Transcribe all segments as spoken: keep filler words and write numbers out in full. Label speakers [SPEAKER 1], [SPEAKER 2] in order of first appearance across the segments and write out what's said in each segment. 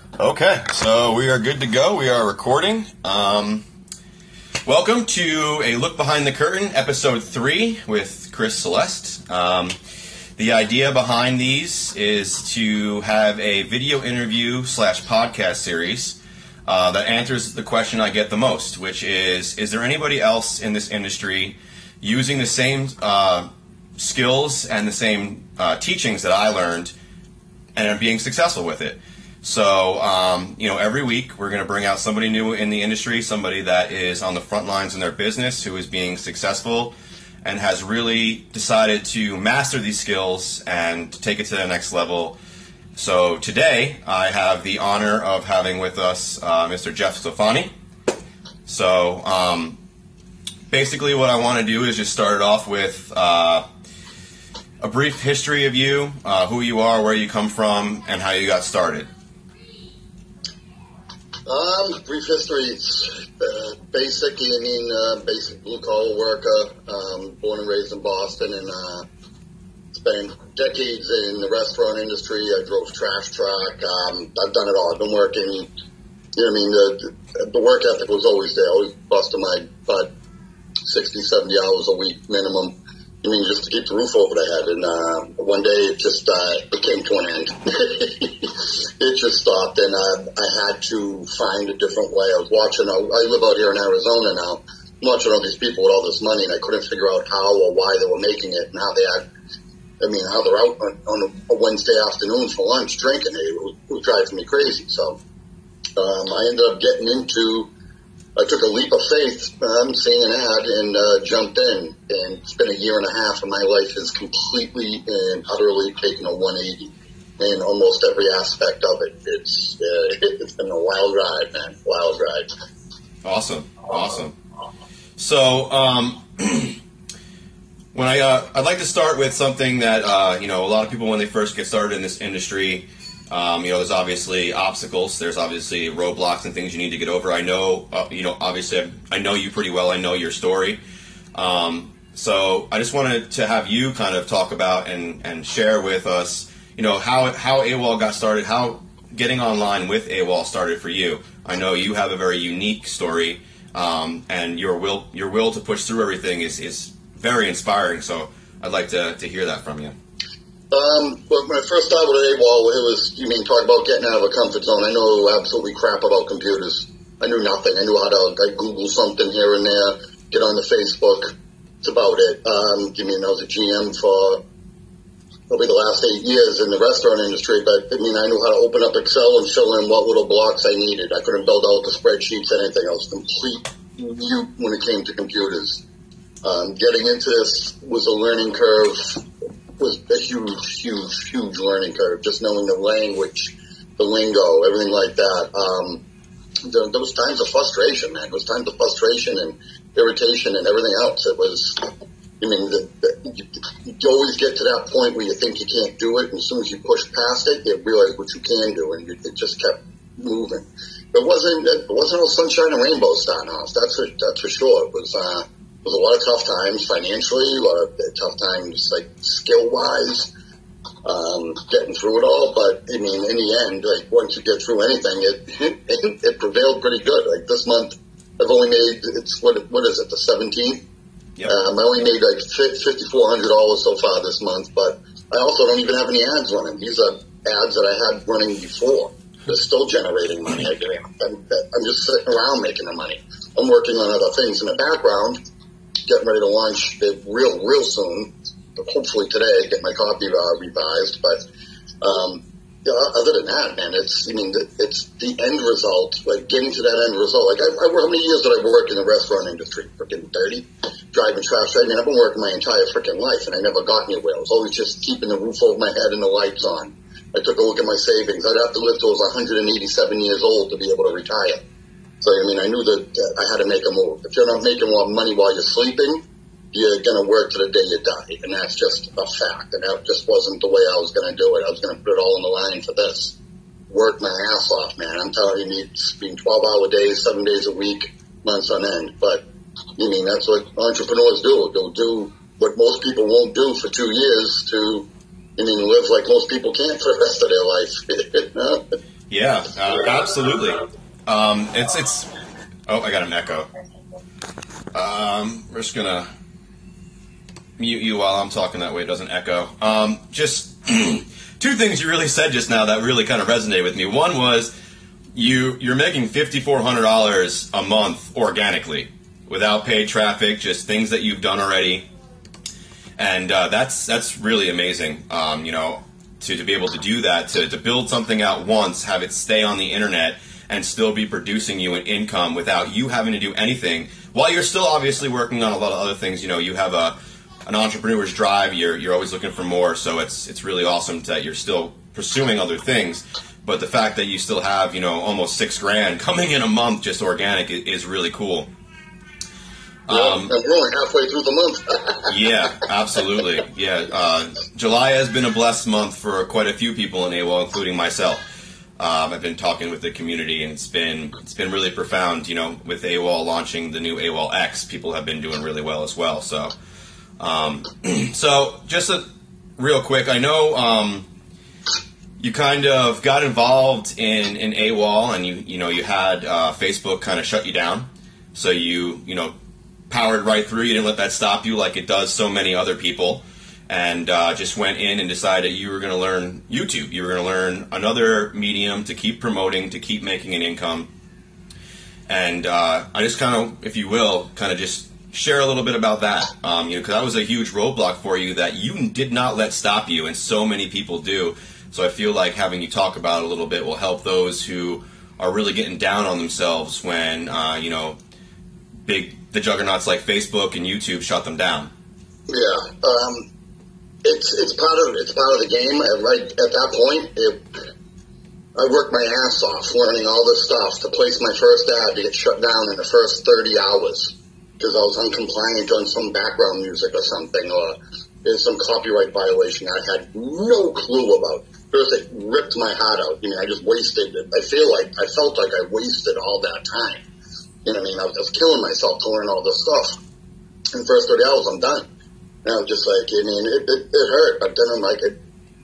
[SPEAKER 1] Okay, so we are good to go. We are recording. Um, welcome to a look behind the curtain, episode three with Chris Celeste. Um, the idea behind these is to have a video interview slash podcast series uh, that answers the question I get the most, which is: is there anybody else in this industry using the same uh, skills and the same uh, teachings that I learned and are being successful with it? So, um, you know, every week we're going to bring out somebody new in the industry, somebody that is on the front lines in their business, who is being successful and has really decided to master these skills and take it to the next level. So today I have the honor of having with us uh, Mister Jeff Stefani. So um, basically what I want to do is just start it off with uh, a brief history of you, uh, who you are, where you come from, and how you got started.
[SPEAKER 2] Um, brief history, uh, basically, I mean, uh, basic blue-collar worker, um, born and raised in Boston, and uh, spent decades in the restaurant industry. I drove trash truck. Um, I've done it all. I've been working, you know what I mean, the, the work ethic was always there. I always busted my butt sixty, seventy hours a week minimum. I mean, just to keep the roof over their head. And uh, one day it just uh, it came to an end. It just stopped, and uh, I had to find a different way. I was watching, I live out here in Arizona now, I'm watching all these people with all this money, and I couldn't figure out how or why they were making it, and how they had, I mean, how they're out on, on a Wednesday afternoon for lunch drinking. It was, it was driving me crazy. So um, I ended up getting into, I took a leap of faith, um, seeing an ad, and uh, jumped in. And it's been a year and a half, and my life has completely and utterly taken a one eighty in almost every aspect of it. It's uh, it's been a wild ride, man. Wild ride.
[SPEAKER 1] Awesome, awesome. So, um, when I uh, I'd like to start with something that uh, you know, a lot of people when they first get started in this industry. Um, you know, there's obviously obstacles. There's obviously roadblocks and things you need to get over. I know, uh, you know, obviously I've, I know you pretty well. I know your story. Um, so I just wanted to have you kind of talk about and, and share with us, you know, how how AWOL got started, how getting online with AWOL started for you. I know you have a very unique story, um, and your will your will to push through everything is, is very inspiring. So I'd like to, to hear that from you.
[SPEAKER 2] Um, but when I first started with AWOL, it was, you mean, talk about getting out of a comfort zone. I know absolutely crap about computers. I knew nothing. I knew how to, like, Google something here and there, get on the Facebook. That's about it. Um, you mean, I was a G M for probably the last eight years in the restaurant industry, but, I mean, I knew how to open up Excel and fill in what little blocks I needed. I couldn't build out the spreadsheets, anything. I was complete mute when it came to computers. Um, getting into this was a learning curve. Was a huge, huge, huge learning curve. Just knowing the language, the lingo, everything like that. Um, there, there was times of frustration, man. There was times of frustration and irritation and everything else. It was, I mean, the, the, you, you always get to that point where you think you can't do it, and as soon as you push past it, you realize what you can do, and it just kept moving. It wasn't, it wasn't all sunshine and rainbows starting off. That's for, that's for sure. It was, uh, There was a lot of tough times financially, a lot of tough times like skill-wise, um, getting through it all. But I mean, in the end, like once you get through anything, it it, it prevailed pretty good. Like this month, I've only made it's what what is it the seventeenth?
[SPEAKER 1] Yep.
[SPEAKER 2] Um, I only made like fifty-four hundred dollars so far this month, but I also don't even have any ads running. These are ads that I had running before. They're still generating money. I mean, I'm, I'm just sitting around making the money. I'm working on other things in the background. Getting ready to launch it real, real soon. Hopefully today, get my copy uh, revised. But um, yeah, other than that, man, it's I mean, it's the end result. Like getting to that end result. Like I, I how many years did I work in the restaurant industry? Freaking thirty. Driving trash. I mean, I've been working my entire freaking life, and I never got anywhere. I was always just keeping the roof over my head and the lights on. I took a look at my savings. I'd have to live till I was one hundred eighty-seven years old to be able to retire. So, I mean, I knew that uh, I had to make a move. If you're not making more money while you're sleeping, you're going to work to the day you die. And that's just a fact. And that just wasn't the way I was going to do it. I was going to put it all on the line for this. Work my ass off, man. I'm telling you, it's been twelve-hour days, seven days a week, months on end. But, I mean, that's what entrepreneurs do. They'll do what most people won't do for two years to, I mean, live like most people can't for the rest of their life.
[SPEAKER 1] Yeah, Yeah, uh, absolutely. Um, it's it's. Oh, I got an echo. Um, we're just gonna mute you while I'm talking. That way it doesn't echo. Um, just two things you really said just now that really kind of resonated with me. One was you you're making fifty-four hundred dollars a month organically without paid traffic, just things that you've done already, and uh, that's that's really amazing. Um, you know, to, to be able to do that, to, to build something out once, have it stay on the internet, and still be producing you an income without you having to do anything, while you're still obviously working on a lot of other things. You know, you have a an entrepreneur's drive. You're you're always looking for more. So it's it's really awesome that you're still pursuing other things. But the fact that you still have, you know, almost six grand coming in a month just organic is, is really cool.
[SPEAKER 2] Um, and we're only halfway through the month.
[SPEAKER 1] Yeah, absolutely. Yeah, uh, July has been a blessed month for quite a few people in AWOL, including myself. Um, I've been talking with the community, and it's been it's been really profound. You know, with AWOL launching the new AWOL X, people have been doing really well as well. So, um, so just a, real quick, I know um, you kind of got involved in, in AWOL, and you you know you had uh, Facebook kind of shut you down. So you you know powered right through. You didn't let that stop you like it does so many other people. And uh, just went in and decided you were going to learn YouTube. You were going to learn another medium to keep promoting, to keep making an income. And uh, I just kind of, if you will, kind of just share a little bit about that. Um, you know, because that was a huge roadblock for you that you did not let stop you, and so many people do. So I feel like having you talk about it a little bit will help those who are really getting down on themselves when, uh, you know, big the juggernauts like Facebook and YouTube shut them down.
[SPEAKER 2] Yeah. Um It's it's part of it's part of the game. And right at that point, it, I worked my ass off learning all this stuff to place my first ad to get shut down in the first thirty hours because I was uncompliant on some background music or something, or there's some copyright violation I had no clue about. First, it ripped my heart out. You know, I just wasted it. I feel like I felt like I wasted all that time. You know what I mean? I was just killing myself to learn all this stuff. In the first thirty hours, I'm done. And I was just like, I mean, it, it, it hurt, but then I'm like, it,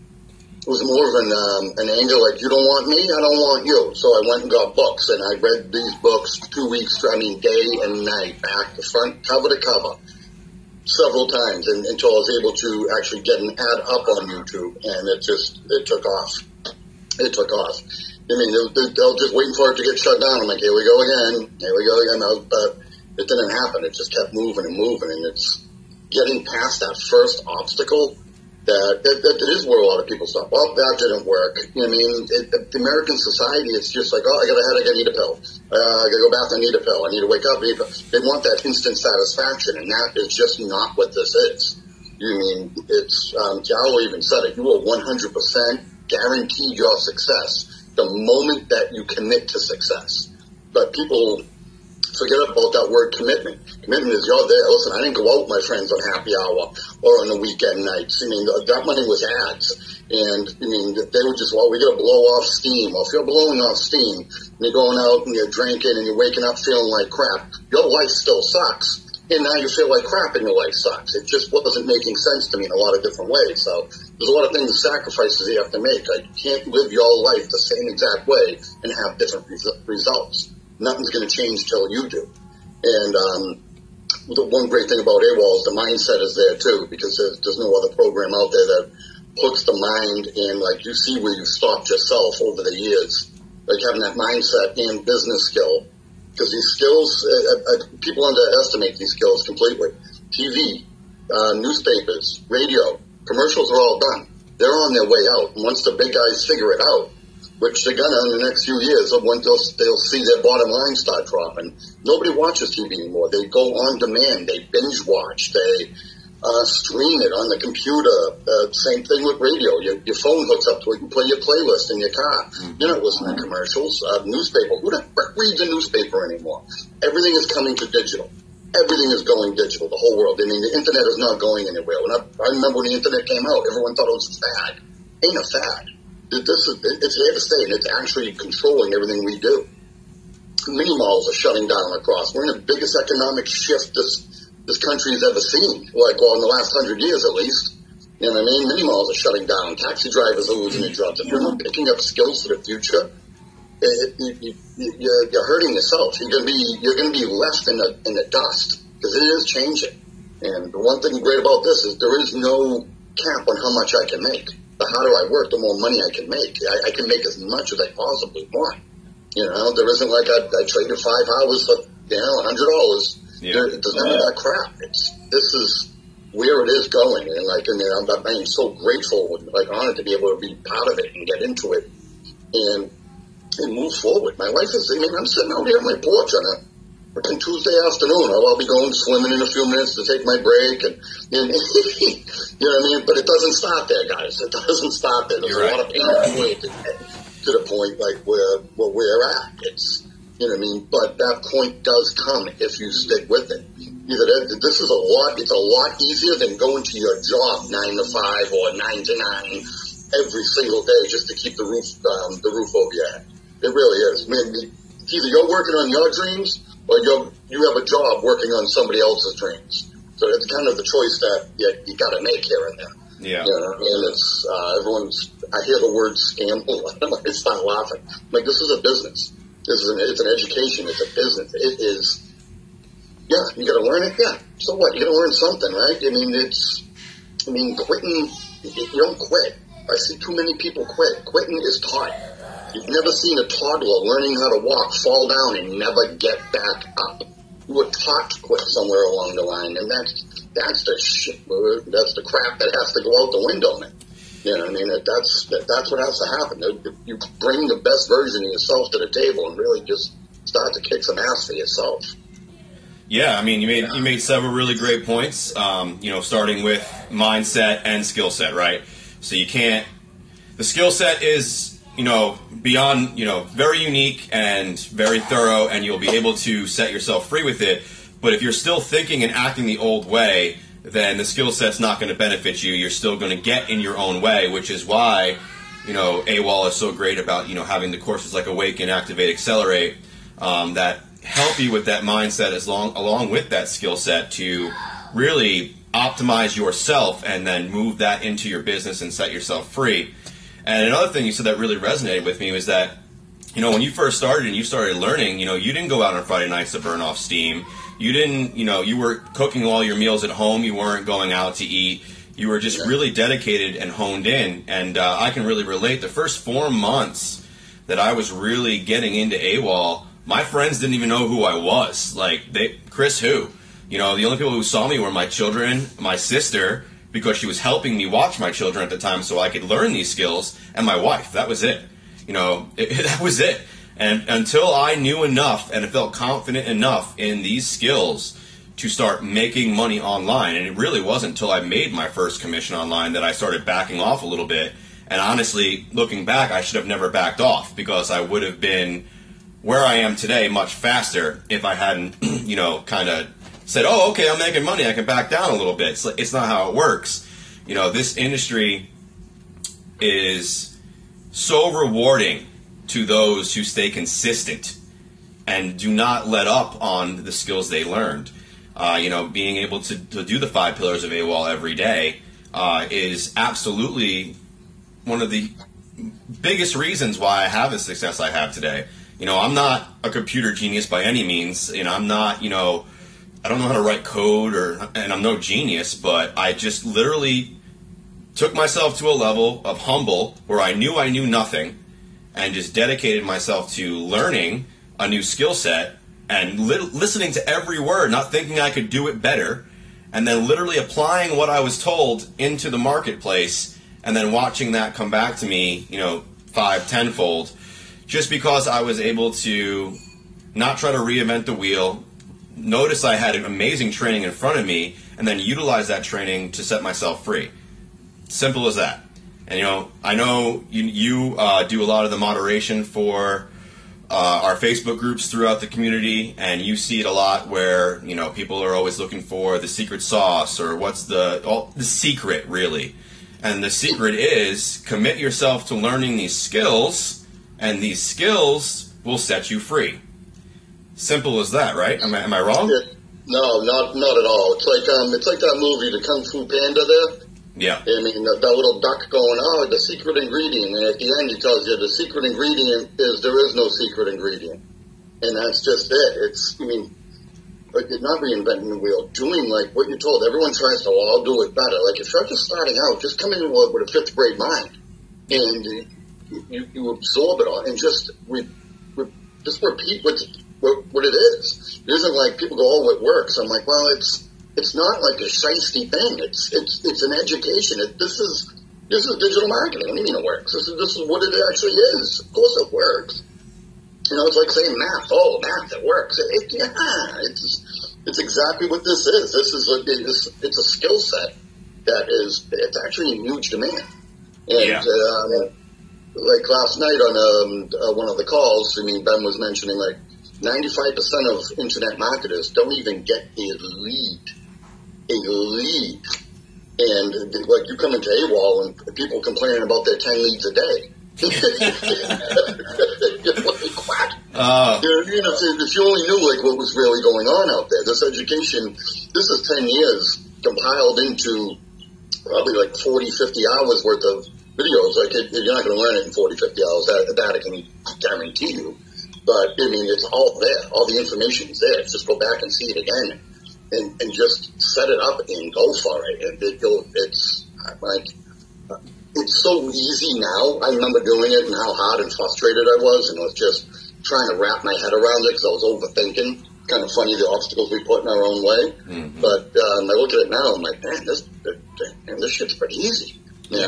[SPEAKER 2] it was more of an, um, an anger, like, you don't want me, I don't want you. So I went and got books, and I read these books two weeks, I mean, day and night, back to front, cover to cover, several times, and, until I was able to actually get an ad up on YouTube, and it just, it took off. It took off. I mean, they, they, they were just waiting for it to get shut down. I'm like, here we go again, here we go again. But it didn't happen. It just kept moving and moving, and it's getting past that first obstacle, that it, it, it is where a lot of people stop. Well, that didn't work. You know what I mean? It, it, the American society, it's just like, oh, I got a headache, I need a pill. Uh, I got to go bath, I need a pill. I need to wake up, I need a pill. They want that instant satisfaction, and that is just not what this is. You mean, it's, um, Jalo even said it, you are one hundred percent guaranteed your success the moment that you commit to success. But people forget about that word commitment. Commitment is you're there. Listen, I didn't go out with my friends on happy hour or on the weekend nights. I mean, that money was ads. And, I mean, they were just, well, we got to blow off steam. Well, if you're blowing off steam and you're going out and you're drinking and you're waking up feeling like crap, your life still sucks. And now you feel like crap and your life sucks. It just wasn't making sense to me in a lot of different ways. So there's a lot of things, sacrifices you have to make. Like, you can't live your life the same exact way and have different res- results. Nothing's going to change till you do. And um, the one great thing about AWOL is the mindset is there too, because there's, there's no other program out there that puts the mind in, like, you see where you stopped yourself over the years, like having that mindset and business skill. Because these skills, uh, uh, people underestimate these skills completely. T V, uh, newspapers, radio, commercials are all done. They're on their way out. And once the big guys figure it out, which they're gonna in the next few years, when they'll, they'll see their bottom line start dropping. Nobody watches T V anymore. They go on demand. They binge watch. They uh, stream it on the computer. Uh, same thing with radio. Your, your phone hooks up to it. You play your playlist in your car. Mm-hmm. You're not listening to commercials. Uh, newspaper. Who the frick reads a newspaper anymore? Everything is coming to digital. Everything is going digital. The whole world. I mean, the internet is not going anywhere. When I, I remember when the internet came out, everyone thought it was a fad. Ain't a fad. This is, it's here to stay, and it's actually controlling everything we do. Mini malls are shutting down across. We're in the biggest economic shift this this country has ever seen, like, well, in the last hundred years at least. You know what I mean? Mini malls are shutting down. Taxi drivers are losing their jobs. If you're not picking up skills for the future, it, it, you, you're, you're hurting yourself. You're gonna be you're gonna be left in the in the dust because it is changing. And the one thing great about this is there is no cap on how much I can make. The harder I work, the more money I can make. I, I can make as much as I possibly want. You know, there isn't like I, I traded five hours for you know a hundred dollars. Yeah. There, there's none of that crap. It's this is where it is going, and like, I mean, I'm, I'm so grateful and like honored to be able to be part of it and get into it and and move forward. My life is, I mean, I'm sitting out here on my porch on a freaking Tuesday afternoon. I'll, I'll be going swimming in a few minutes to take my break, and, and you know what I mean. But it doesn't stop there, guys. It doesn't stop there. There's You're a right. lot of pain to get to the point like where where we're at. It's you know what I mean. But that point does come if you stick with it. Either that, this is a lot. It's a lot easier than going to your job nine to five or nine to nine every single day just to keep the roof um, the roof over your head. It really is. I mean, it's either you're working on your dreams or you you have a job working on somebody else's dreams. So it's kind of the choice that you, you got to make here and there.
[SPEAKER 1] Yeah.
[SPEAKER 2] You know, and it's uh, everyone's. I hear the word scam. I start laughing. I'm like, this is a business. This is an it's an education. It's a business. It is. Yeah, you got to learn it. Yeah. So what? You got to learn something, right? I mean, it's. I mean, quitting. You don't quit. I see too many people quit. Quitting is taught. You've never seen a toddler learning how to walk, fall down, and never get back up. You were taught to quit somewhere along the line, and that's that's the shit. That's the crap that has to go out the window, man. You know what I mean? That's that, that's what has to happen. You bring the best version of yourself to the table and really just start to kick some ass for yourself.
[SPEAKER 1] Yeah, I mean, you made you made several really great points. Um, you know, starting with mindset and skill set, right? So you can't. The skill set is, you know, beyond, you know, very unique and very thorough, and you'll be able to set yourself free with it. But if you're still thinking and acting the old way, then the skill set's not going to benefit you. You're still going to get in your own way, which is why, you know, AWOL is so great about, you know, having the courses like Awaken, Activate, Accelerate um, that help you with that mindset as long along with that skill set to really optimize yourself and then move that into your business and set yourself free. And another thing you said that really resonated with me was that, you know, when you first started and you started learning, you know, you didn't go out on Friday nights to burn off steam. You didn't, you know, you were cooking all your meals at home. You weren't going out to eat. You were just really dedicated and honed in. And uh, I can really relate. The first four months that I was really getting into AWOL, my friends didn't even know who I was. Like, they, Chris who? You know, the only people who saw me were my children, my sister, because she was helping me watch my children at the time so I could learn these skills, and my wife. That was it. You know, it, it, that was it. And until I knew enough and felt confident enough in these skills to start making money online, and it really wasn't until I made my first commission online that I started backing off a little bit. And honestly, looking back, I should have never backed off because I would have been where I am today much faster if I hadn't, you know, kind of said, oh, okay, I'm making money, I can back down a little bit. It's, it's not how it works. You know, this industry is so rewarding to those who stay consistent and do not let up on the skills they learned. Uh, you know, being able to, to do the five pillars of AWOL every day uh, is absolutely one of the biggest reasons why I have the success I have today. You know, I'm not a computer genius by any means. You know, I'm not, you know, I don't know how to write code, or, and I'm no genius, but I just literally took myself to a level of humble where I knew I knew nothing and just dedicated myself to learning a new skill set and li- listening to every word, not thinking I could do it better, and then literally applying what I was told into the marketplace and then watching that come back to me, you know, five, tenfold, just because I was able to not try to reinvent the wheel, notice I had an amazing training in front of me, and then utilize that training to set myself free. Simple as that. And, you know, I know you, you uh, do a lot of the moderation for uh, our Facebook groups throughout the community, and you see it a lot where, you know, people are always looking for the secret sauce or what's the, all, the secret, really. And the secret is commit yourself to learning these skills, and these skills will set you free. Simple as that, right? Am I, am I wrong?
[SPEAKER 2] No, not not at all. It's like um, it's like that movie, The Kung Fu Panda. There,
[SPEAKER 1] Yeah.
[SPEAKER 2] I mean, that, that little duck going, oh, the secret ingredient. And at the end, he tells you the secret ingredient is there is no secret ingredient. And that's just it. It's, I mean, like, you're not reinventing the wheel. Doing, like, what you're told. Everyone tries to, well, I'll do it better. Like, if you're just starting out, just come in with, with a fifth grade mind. And you, you, you absorb it all and just, we, we just repeat what's, what, what it is. It isn't like people go, oh, it works. I'm like, well, it's, it's not like a shiesty thing. It's, it's, it's an education. It, this is, this is digital marketing. What do you mean it works? This is, this is what it actually is. Of course it works. You know, it's like saying math. Oh, math, it works. It, it, yeah, it's it's exactly what this is. This is a, it's, it's a skill set that is, it's actually in huge demand. And
[SPEAKER 1] yeah.
[SPEAKER 2] um, like last night on um, uh, one of the calls, I mean, Ben was mentioning like ninety-five percent of internet marketers don't even get a lead. A lead. And like you come into AWOL and people complaining about their ten leads a day. You're like, what?
[SPEAKER 1] Uh,
[SPEAKER 2] you know, you know, if you only knew like what was really going on out there, this education, this is ten years compiled into probably like forty, fifty hours worth of videos. Like it, you're not going to learn it in forty, fifty hours. That, that I can guarantee you. But I mean, it's all there. All the information is there. Just go back and see it again, and, and just set it up and go for it. And it, it's like. It's so easy now. I remember doing it and how hard and frustrated I was, and I was just trying to wrap my head around it because I was overthinking. Kind of funny the obstacles we put in our own way. Mm-hmm. But um, I look at it now, I'm like, man, this man, this shit's pretty easy. Yeah.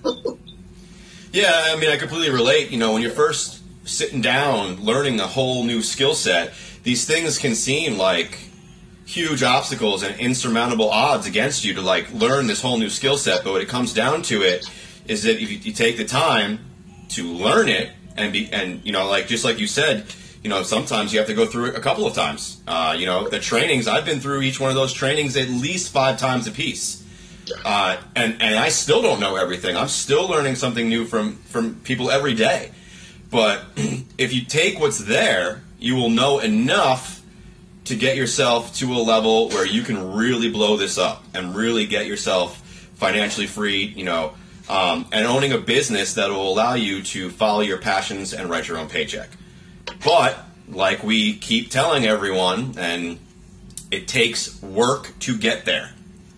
[SPEAKER 1] Yeah, I mean, I completely relate. You know, when you're first sitting down learning a whole new skill set, these things can seem like huge obstacles and insurmountable odds against you to like learn this whole new skill set. But when it comes down to it, is that if you, you take the time to learn it and be, and you know, like just like you said, you know, sometimes you have to go through it a couple of times. Uh, you know, the trainings, I've been through each one of those trainings at least five times a piece, uh, and and I still don't know everything. I'm still learning something new from from people every day. But if you take what's there, you will know enough to get yourself to a level where you can really blow this up and really get yourself financially free, you know. Um, and owning a business that will allow you to follow your passions and write your own paycheck. But, like we keep telling everyone, and it takes work to get there.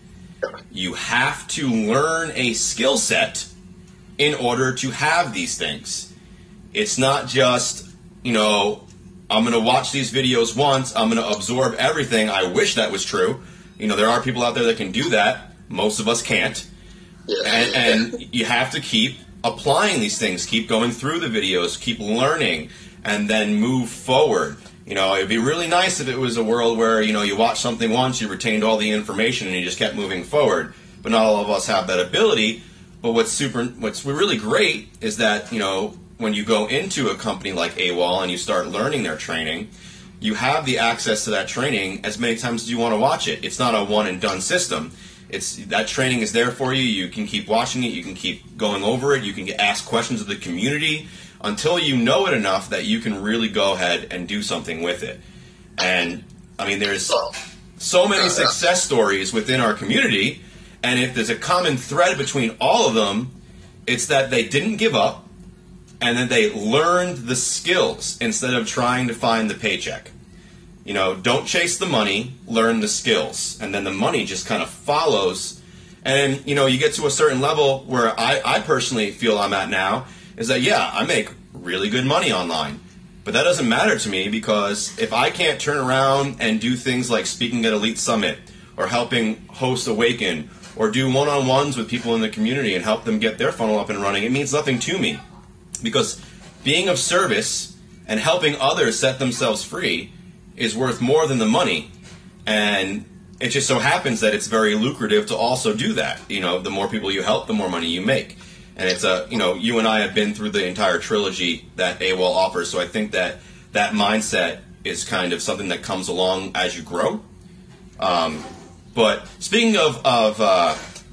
[SPEAKER 1] You have to learn a skill set in order to have these things. It's not just, you know, I'm going to watch these videos once, I'm going to absorb everything. I wish that was true. You know, there are people out there that can do that. Most of us can't. And, and you have to keep applying these things, keep going through the videos, keep learning, and then move forward. You know, it'd be really nice if it was a world where, you know, you watched something once, you retained all the information, and you just kept moving forward. But not all of us have that ability. But what's super, what's really great is that, you know, when you go into a company like AWOL and you start learning their training, you have the access to that training as many times as you want to watch it. It's not a one and done system. It's that training is there for you. You can keep watching it. You can keep going over it. You can get, ask questions of the community until you know it enough that you can really go ahead and do something with it. And, I mean, there's so many success stories within our community, and if there's a common thread between all of them, it's that they didn't give up, and then they learned the skills instead of trying to find the paycheck. You know, don't chase the money, learn the skills, and then the money just kind of follows. And, you know, you get to a certain level where I, I personally feel I'm at now, is that, yeah, I make really good money online. But that doesn't matter to me because if I can't turn around and do things like speaking at Elite Summit or helping host Awaken or do one-on-ones with people in the community and help them get their funnel up and running, it means nothing to me. Because being of service and helping others set themselves free is worth more than the money, and it just so happens that it's very lucrative to also do that. You know, the more people you help, the more money you make, and it's a, you know, you and I have been through the entire trilogy that AWOL offers, so I think that that mindset is kind of something that comes along as you grow. Um, but speaking of of uh,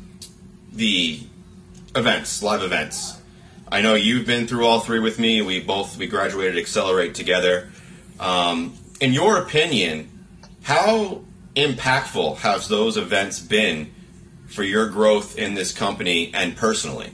[SPEAKER 1] the events, live events, I know you've been through all three with me. We both we graduated Accelerate together. Um, In your opinion, how impactful have those events been for your growth in this company and personally?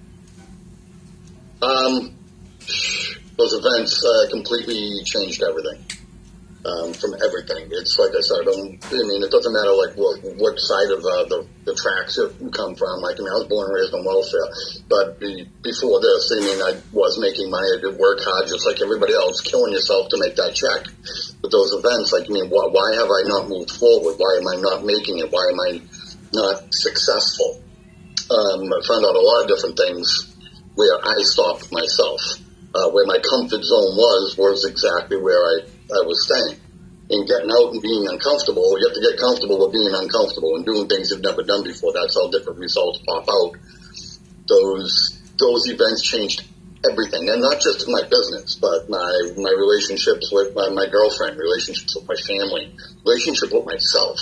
[SPEAKER 2] Um, those events uh, completely changed everything. Um, from everything. It's like I said, I don't, I mean, it doesn't matter like what, what side of uh, the, the tracks you come from. Like, I mean, I was born and raised on welfare, but be, before this, I mean, I was making money. I did work hard just like everybody else, killing yourself to make that check. But those events, like, I mean, why, why have I not moved forward? Why am I not making it? Why am I not successful? Um, I found out a lot of different things where I stopped myself. Uh, where my comfort zone was, was exactly where I, I was staying. And getting out and being uncomfortable, you have to get comfortable with being uncomfortable and doing things you've never done before. That's how different results pop out. Those those events changed everything. And not just my business, but my, my relationships with my, my girlfriend, relationships with my family, relationship with myself.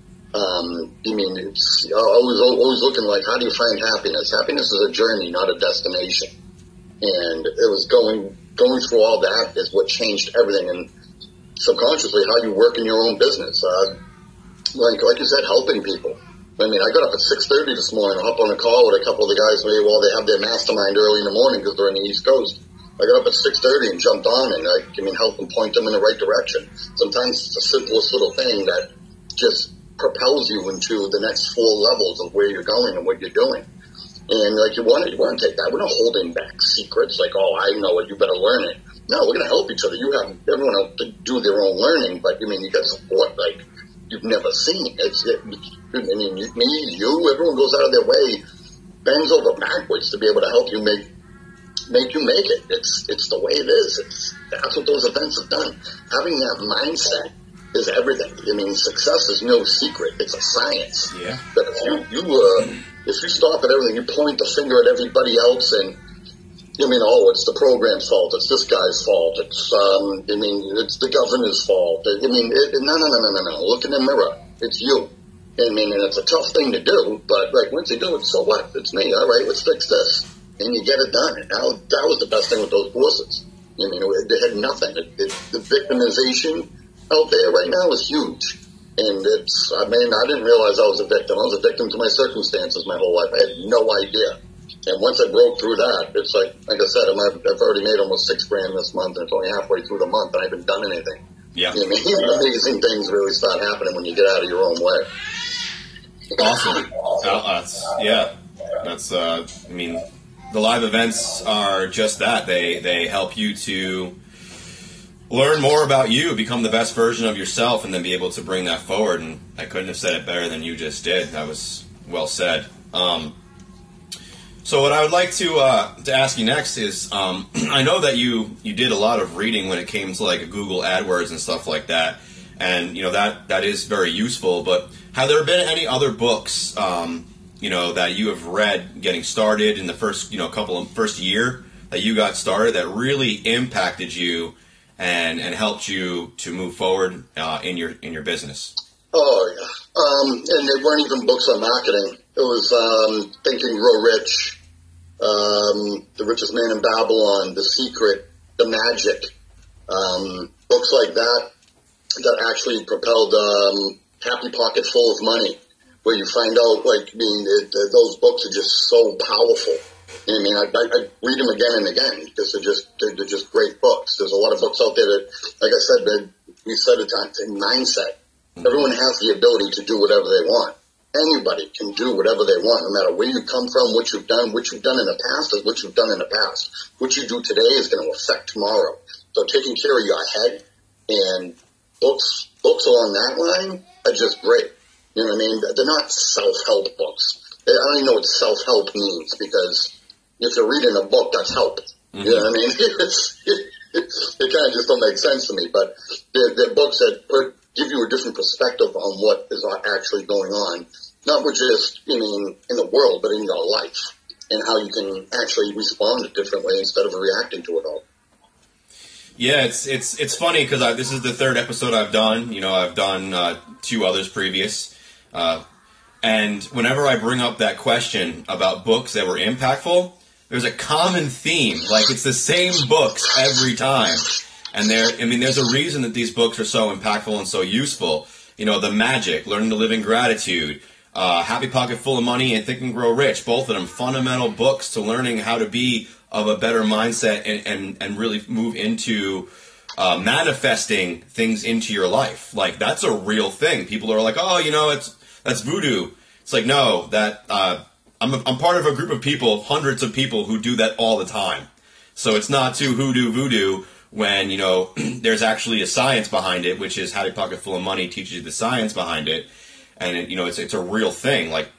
[SPEAKER 2] Um, I mean, it's I was always looking like, how do you find happiness? Happiness is a journey, not a destination. And it was going going through all that is what changed everything. And subconsciously, how you work in your own business. Uh, like like you said, helping people. I mean, I got up at six thirty this morning, hop on a call with a couple of the guys maybe while they have their mastermind early in the morning because they're in the East Coast. I got up at six thirty and jumped on and I, I mean, help them point them in the right direction. Sometimes it's the simplest little thing that just propels you into the next four levels of where you're going and what you're doing. And like you want to, you want to take that. We're not holding back secrets like, oh, I know it, you better learn it. No, we're going to help each other. You have everyone else to do their own learning, but I mean, you got support like you've never seen. It's, it, I mean, you, me, you, everyone goes out of their way, bends over backwards to be able to help you make make you make it. It's it's the way it is. It's that's what those events have done. Having that mindset is everything. I mean, success is no secret. It's a science.
[SPEAKER 1] Yeah.
[SPEAKER 2] But if you you uh, if you stop at everything, you point the finger at everybody else, and I mean, oh, it's the program's fault. It's this guy's fault. It's um, I mean, it's the governor's fault. I mean, it, no, no, no, no, no, no. Look in the mirror. It's you. I mean, and it's a tough thing to do, but like once you do it, so what? It's me. All right, let's fix this, and you get it done. And that, that was the best thing with those courses. I mean, it, they had nothing. It, it, the victimization out there right now is huge. And it's, I mean, I didn't realize I was a victim. I was a victim to my circumstances my whole life. I had no idea. And once I broke through that, it's like, like I said, I'm, I've already made almost six grand this month, and it's only halfway through the month, and I haven't done anything.
[SPEAKER 1] Yeah.
[SPEAKER 2] I mean, amazing things really start happening when you get out of your own way.
[SPEAKER 1] Awesome. Uh, that's, yeah. That's, uh, I mean, the live events are just that. They, they help you to learn more about you, become the best version of yourself, and then be able to bring that forward. And I couldn't have said it better than you just did. That was well said. Um, so what I would like to uh, to ask you next is, um, I know that you, you did a lot of reading when it came to like Google AdWords and stuff like that, and you know that that is very useful. But have there been any other books, um, you know, that you have read getting started in the first you know couple of first year that you got started that really impacted you and and helped you to move forward uh, in your in your business?
[SPEAKER 2] Oh yeah, um, and they weren't even books on marketing. It was um, Think and Grow Rich, um, The Richest Man in Babylon, The Secret, The Magic, um, books like that that actually propelled um, Happy Pocket Full of Money, where you find out like I mean it, uh, those books are just so powerful. I mean, I, I, I read them again and again because they're just they're, they're just great books. There's a lot of books out there that, like I said, that we said it time mindset. Everyone has the ability to do whatever they want. Anybody can do whatever they want, no matter where you come from, what you've done. What you've done in the past is what you've done in the past. What you do today is going to affect tomorrow. So taking care of your head and books books along that line are just great. You know what I mean? They're not self-help books. I don't even know what self-help means because if you're reading a book, that's help. Mm-hmm. You know what I mean? It's, it it, it kind of just don't make sense to me. But they're, they're books that put, give you a different perspective on what is actually going on. Not just, I mean, in the world, but in your life. And how you can actually respond a different way instead of reacting to it all.
[SPEAKER 1] Yeah, it's it's it's funny because this is the third episode I've done. You know, I've done uh, two others previous. Uh, and whenever I bring up that question about books that were impactful, there's a common theme. Like, it's the same books every time. And there, I mean, there's a reason that these books are so impactful and so useful. You know, The Magic, Learning to Live in Gratitude, uh, Happy Pocket Full of Money and Think and Grow Rich. Both of them fundamental books to learning how to be of a better mindset and, and, and really move into uh, manifesting things into your life. Like, that's a real thing. People are like, oh, you know, it's that's voodoo. It's like, no, that uh, I'm, a, I'm part of a group of people, hundreds of people who do that all the time. So it's not too hoodoo voodoo when, you know, there's actually a science behind it, which is Happy Pocket Full of Money teaches you the science behind it. And, it, you know, it's it's a real thing. Like,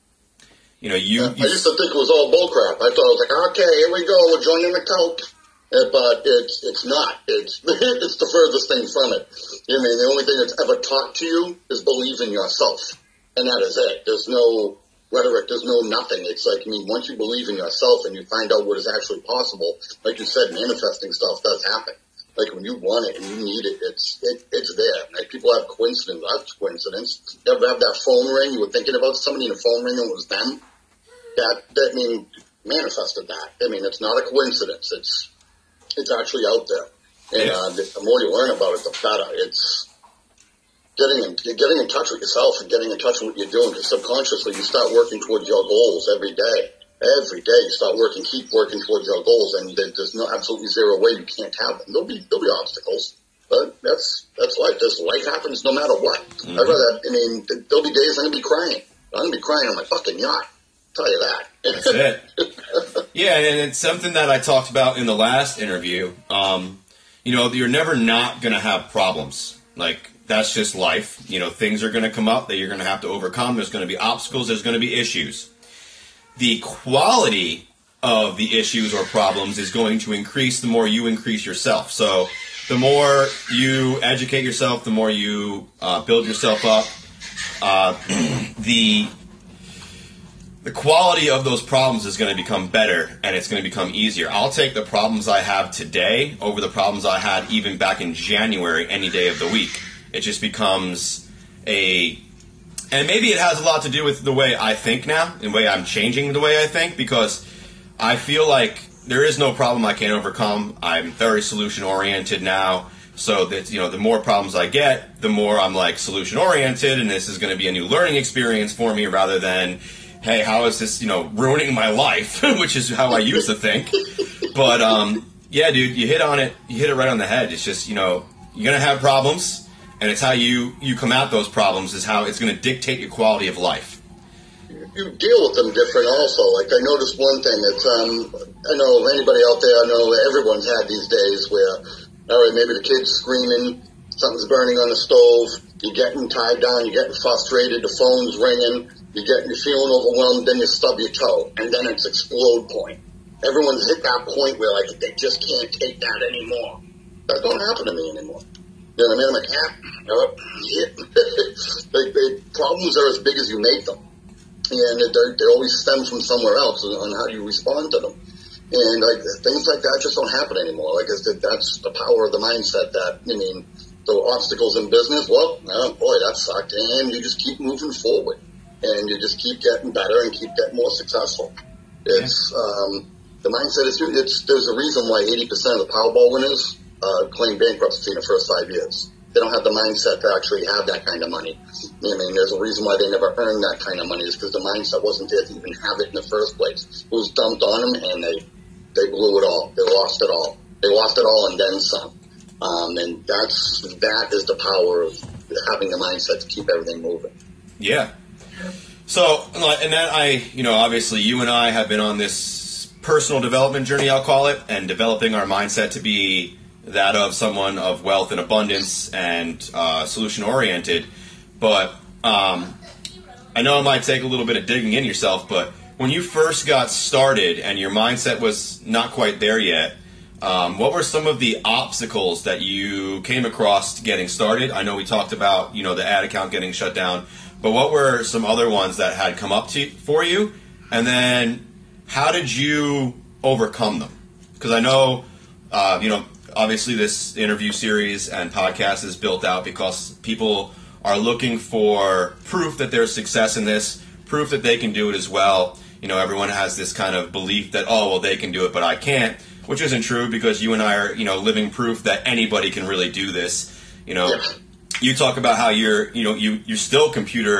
[SPEAKER 1] you know, you,
[SPEAKER 2] I
[SPEAKER 1] you...
[SPEAKER 2] used to think it was all bullcrap. I thought I was like, okay, here we go, we're joining the cult. Uh, but it's it's not. It's it's the furthest thing from it. I mean, the only thing that's ever taught to you is believe in yourself. And that is it. There's no rhetoric, there's no nothing. It's like, I mean, once you believe in yourself and you find out what is actually possible, like you said, manifesting stuff does happen. Like, when you want it and you need it, it's it, it's there. Like, people have coincidence. That's coincidence. You ever have that phone ring? You were thinking about somebody and the phone ring and it was them? That, that I mean, manifested that. I mean, it's not a coincidence. It's it's actually out there. And
[SPEAKER 1] yeah.
[SPEAKER 2] uh, the, the more you learn about it, the better. It's getting in, getting in touch with yourself and getting in touch with what you're doing. Because subconsciously, you start working towards your goals every day. Every day, you start working, keep working towards your goals, and there's no absolutely zero way you can't have them. There'll be there'll be obstacles, but that's that's life. This life happens no matter what. Mm-hmm. I'd rather. I mean, there'll be days I'm gonna be crying. I'm gonna be crying on my fucking yacht. I'll tell you that.
[SPEAKER 1] That's it. Yeah, and it's something that I talked about in the last interview. Um, you know, you're never not gonna have problems. Like, that's just life. You know, things are gonna come up that you're gonna have to overcome. There's gonna be obstacles. There's gonna be issues. The quality of the issues or problems is going to increase the more you increase yourself. So the more you educate yourself, the more you uh, build yourself up, uh, the the quality of those problems is going to become better and it's going to become easier. I'll take the problems I have today over the problems I had even back in January any day of the week. It just becomes a... And maybe it has a lot to do with the way I think now, and the way I'm changing the way I think, because I feel like there is no problem I can't overcome. I'm very solution-oriented now, so that, you know, the more problems I get, the more I'm like solution-oriented, and this is going to be a new learning experience for me rather than, hey, how is this, you know, ruining my life, which is how I used to think. But, um, yeah, dude, you hit on it, you hit it right on the head. It's just, you know, you're going to have problems. And it's how you, you come at those problems is how it's going to dictate your quality of life.
[SPEAKER 2] You deal with them different also. Like, I noticed one thing. It's, um, I know anybody out there, I know everyone's had these days where, all right, maybe the kid's screaming, something's burning on the stove, you're getting tied down, you're getting frustrated, the phone's ringing, you're getting, you're feeling overwhelmed, then you stub your toe, and then it's explode point. Everyone's hit that point where, like, they just can't take that anymore. That don't happen to me anymore. You know what I mean? I'm like, ah, no, yeah. they, they, problems are as big as you make them. And they always stem from somewhere else on how you respond to them. And like things like that just don't happen anymore. Like I said, that's the power of the mindset that, I mean, the obstacles in business, well, oh boy, that sucked. And you just keep moving forward. And you just keep getting better and keep getting more successful. It's, yeah. um, the mindset is, it's, there's a reason why eighty percent of the Powerball winners Uh, claim bankruptcy in the first five years. They don't have the mindset to actually have that kind of money. I mean, there's a reason why they never earned that kind of money is because the mindset wasn't there to even have it in the first place. It was dumped on them, and they they blew it all. They lost it all. They lost it all and then some. Um, and that's that is the power of having the mindset to keep everything moving.
[SPEAKER 1] Yeah. So, and then I, you know, obviously you and I have been on this personal development journey, I'll call it, and developing our mindset to be that of someone of wealth and abundance and uh, solution-oriented. But um, I know it might take a little bit of digging in yourself, but when you first got started and your mindset was not quite there yet, um, what were some of the obstacles that you came across getting started? I know we talked about, you know, the ad account getting shut down, but what were some other ones that had come up to for you? And then how did you overcome them? Because I know, uh, you know, obviously this interview series and podcast is built out because people are looking for proof that there's success in this, proof that they can do it as well. You know, everyone has this kind of belief that, oh, well, they can do it, but I can't, which isn't true because you and I are, you know, living proof that anybody can really do this. You know, you talk about how you're, you know, you, you're still computer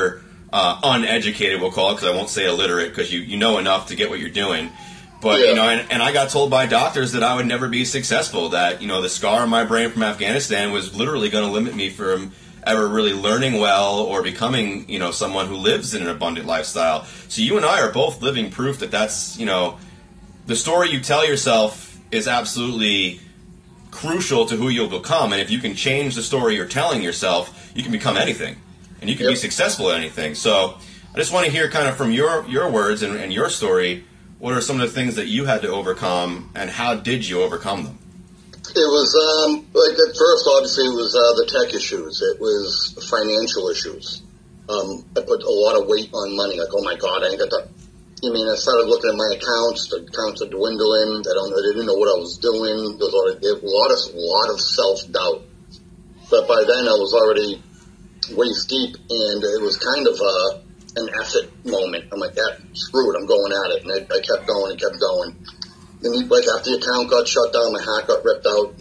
[SPEAKER 1] uh, uneducated, we'll call it, because I won't say illiterate, because you, you know enough to get what you're doing. But,
[SPEAKER 2] yeah.
[SPEAKER 1] you know, and, and I got told by doctors that I would never be successful, that, you know, the scar on my brain from Afghanistan was literally going to limit me from ever really learning well or becoming, you know, someone who lives in an abundant lifestyle. So you and I are both living proof that that's, you know, the story you tell yourself is absolutely crucial to who you'll become. And if you can change the story you're telling yourself, you can become anything. And you can yep. be successful at anything. So I just want to hear kind of from your, your words and, and your story, what are some of the things that you had to overcome, and how did you overcome them?
[SPEAKER 2] It was, um, like, at first, obviously, it was uh, the tech issues. It was financial issues. Um, I put a lot of weight on money. Like, oh, my God, I ain't got the... I mean, I started looking at my accounts. The accounts are dwindling. I don't. I didn't know what I was doing. There was a lot of, a lot of, lot of self-doubt. But by then, I was already waist deep, and it was kind of a... an effort moment. I'm like, that, screw it, I'm going at it. And I, I kept going and kept going. And like after the account got shut down, my heart got ripped out.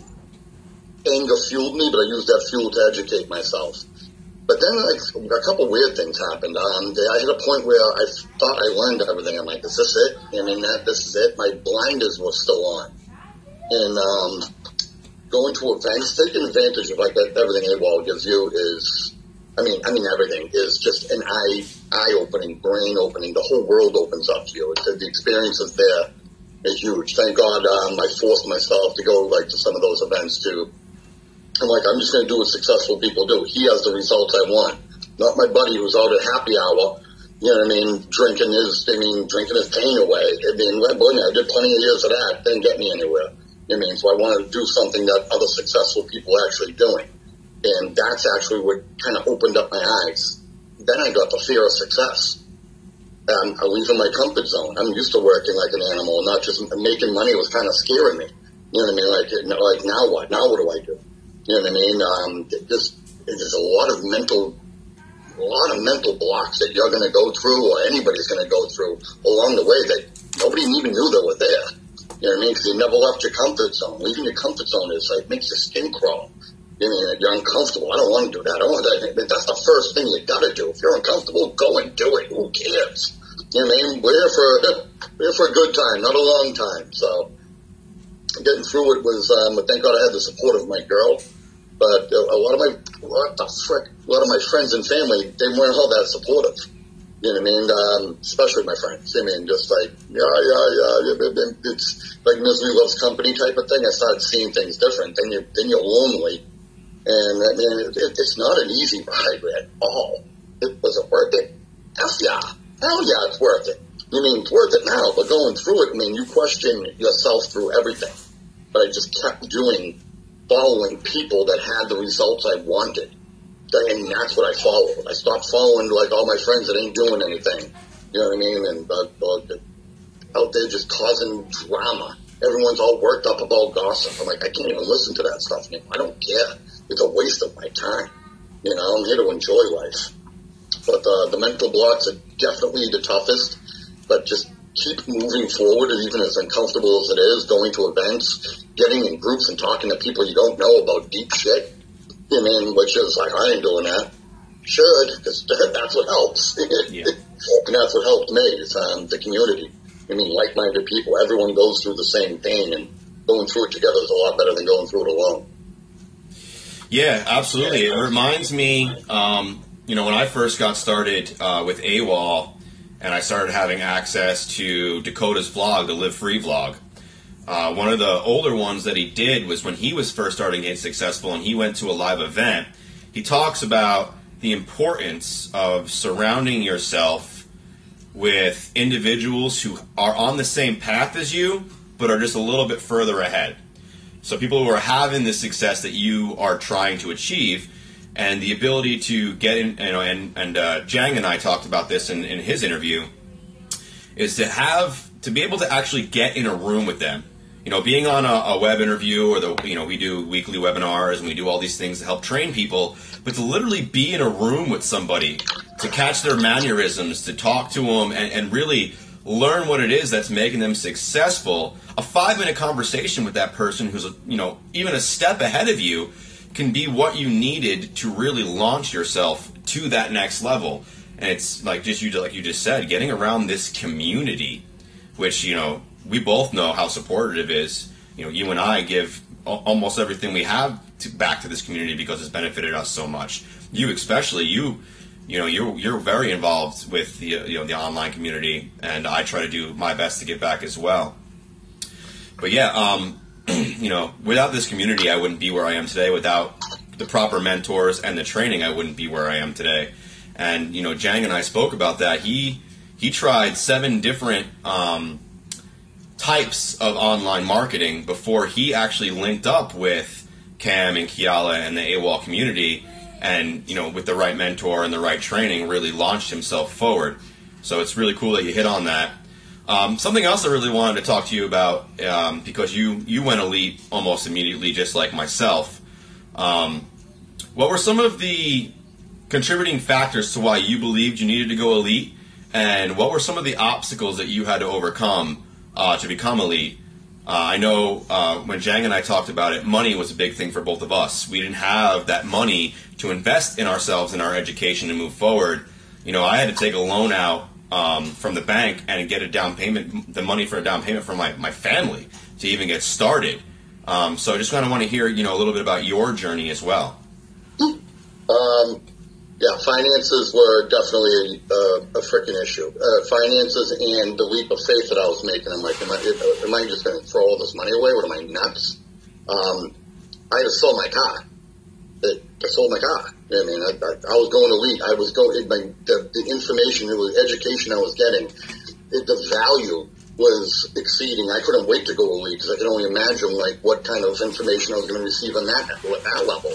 [SPEAKER 2] Anger fueled me, but I used that fuel to educate myself. But then like a couple weird things happened. Um, I hit a point where I thought I learned everything. I'm like, is this it? I mean, that this is it. My blinders were still on. And um, going to events, taking advantage of like that, everything AWOL gives you is... I mean, I mean, everything is just an eye, eye-opening, brain-opening. The whole world opens up to you. It's, the experiences there are huge. Thank God um, I forced myself to go like to some of those events too. I'm like, I'm just going to do what successful people do. He has the results I want, not my buddy who's out at happy hour. You know what I mean? Drinking his, I mean, drinking his pain away. I mean, believe me, I did plenty of years of that. Didn't get me anywhere. You know what I mean? So I wanted to do something that other successful people are actually doing. And that's actually what kind of opened up my eyes. Then I got the fear of success. Um, I leave in my comfort zone. I'm used to working like an animal, not just making money. It was kind of scaring me. You know what I mean? Like, like now what? Now what do I do? You know what I mean? Um, it just, there's a lot of mental, a lot of mental blocks that you're going to go through, or anybody's going to go through along the way that nobody even knew they were there. You know what I mean? Because you never left your comfort zone. Leaving your comfort zone is like makes your skin crawl. I mean, you're uncomfortable. I don't want to do that. I don't want that. But that's the first thing you got to do. If you're uncomfortable, go and do it. Who cares? You know what I mean? We're here for, we're here for a good time, not a long time. So getting through it was, um, thank God I had the support of my girl. But a lot of my, what the frick, a lot of my friends and family, they weren't all that supportive. You know what I mean? Um, especially my friends. I mean, just like, yeah, yeah, yeah. It's like misery loves company type of thing. I started seeing things different. Then you're, then you're lonely. And I mean, it, it, it's not an easy ride at all. It was it worth it? Hell yeah. Hell yeah, it's worth it. You mean, it's worth it now, but going through it, I mean, you question yourself through everything. But I just kept doing, following people that had the results I wanted. And that's what I followed. I stopped following like all my friends that ain't doing anything. You know what I mean? And uh, uh, out there just causing drama. Everyone's all worked up about gossip. I'm like, I can't even listen to that stuff anymore. I don't care. It's a waste of my time. You know, I'm here to enjoy life. But uh, the mental blocks are definitely the toughest. But just keep moving forward, and even as uncomfortable as it is, going to events, getting in groups and talking to people you don't know about deep shit. You mean, which is like, I ain't doing that. Should, because that's what helps. Yeah. And that's what helped me, is um, the community. I mean, like-minded people. Everyone goes through the same thing, and going through it together is a lot better than going through it alone.
[SPEAKER 1] Yeah, absolutely. It reminds me, um, you know, when I first got started uh, with AWOL, and I started having access to Dakota's vlog, the Live Free vlog. Uh, one of the older ones that he did was when he was first starting getting successful and he went to a live event. He talks about the importance of surrounding yourself with individuals who are on the same path as you, but are just a little bit further ahead. So people who are having the success that you are trying to achieve, and the ability to get in, you know, and, and uh, Jang and I talked about this in, in his interview, is to have, to be able to actually get in a room with them. You know, being on a, a web interview, or the, you know, we do weekly webinars and we do all these things to help train people, but to literally be in a room with somebody, to catch their mannerisms, to talk to them, and, and really learn what it is that's making them successful. A five-minute conversation with that person who's, you know, even a step ahead of you can be what you needed to really launch yourself to that next level. And it's like just you like you just said, getting around this community, which, you know, we both know how supportive it is. You know, you and I give almost everything we have to, back to this community because it's benefited us so much. You especially, you, you know, you're you're very involved with the you know the online community, and I try to do my best to give back as well. But yeah, um, you know, without this community, I wouldn't be where I am today. Without the proper mentors and the training, I wouldn't be where I am today. And you know, Jang and I spoke about that. He he tried seven different um, types of online marketing before he actually linked up with Cam and Kiala and the AWOL community, and you know, with the right mentor and the right training, really launched himself forward. So it's really cool that you hit on that. Um, something else I really wanted to talk to you about, um, because you you went elite almost immediately, just like myself. Um, what were some of the contributing factors to why you believed you needed to go elite, and what were some of the obstacles that you had to overcome uh, to become elite? Uh, I know uh, when Jang and I talked about it, money was a big thing for both of us. We didn't have that money to invest in ourselves and our education and move forward. You know, I had to take a loan out um, from the bank and get a down payment, the money for a down payment from my, my family to even get started. Um, so I just kind of want to hear, you know, a little bit about your journey as well.
[SPEAKER 2] Um, yeah, finances were definitely a, a freaking issue. Uh, finances and the leap of faith that I was making. I'm like, am I, am I just going to throw all this money away? What am I, nuts? Um, I had to sell my car. I sold my car. I mean, I, I, I was going elite. I was going, my, the, the information, the education I was getting, it, the value was exceeding. I couldn't wait to go elite because I could only imagine like what kind of information I was going to receive on that, at that level.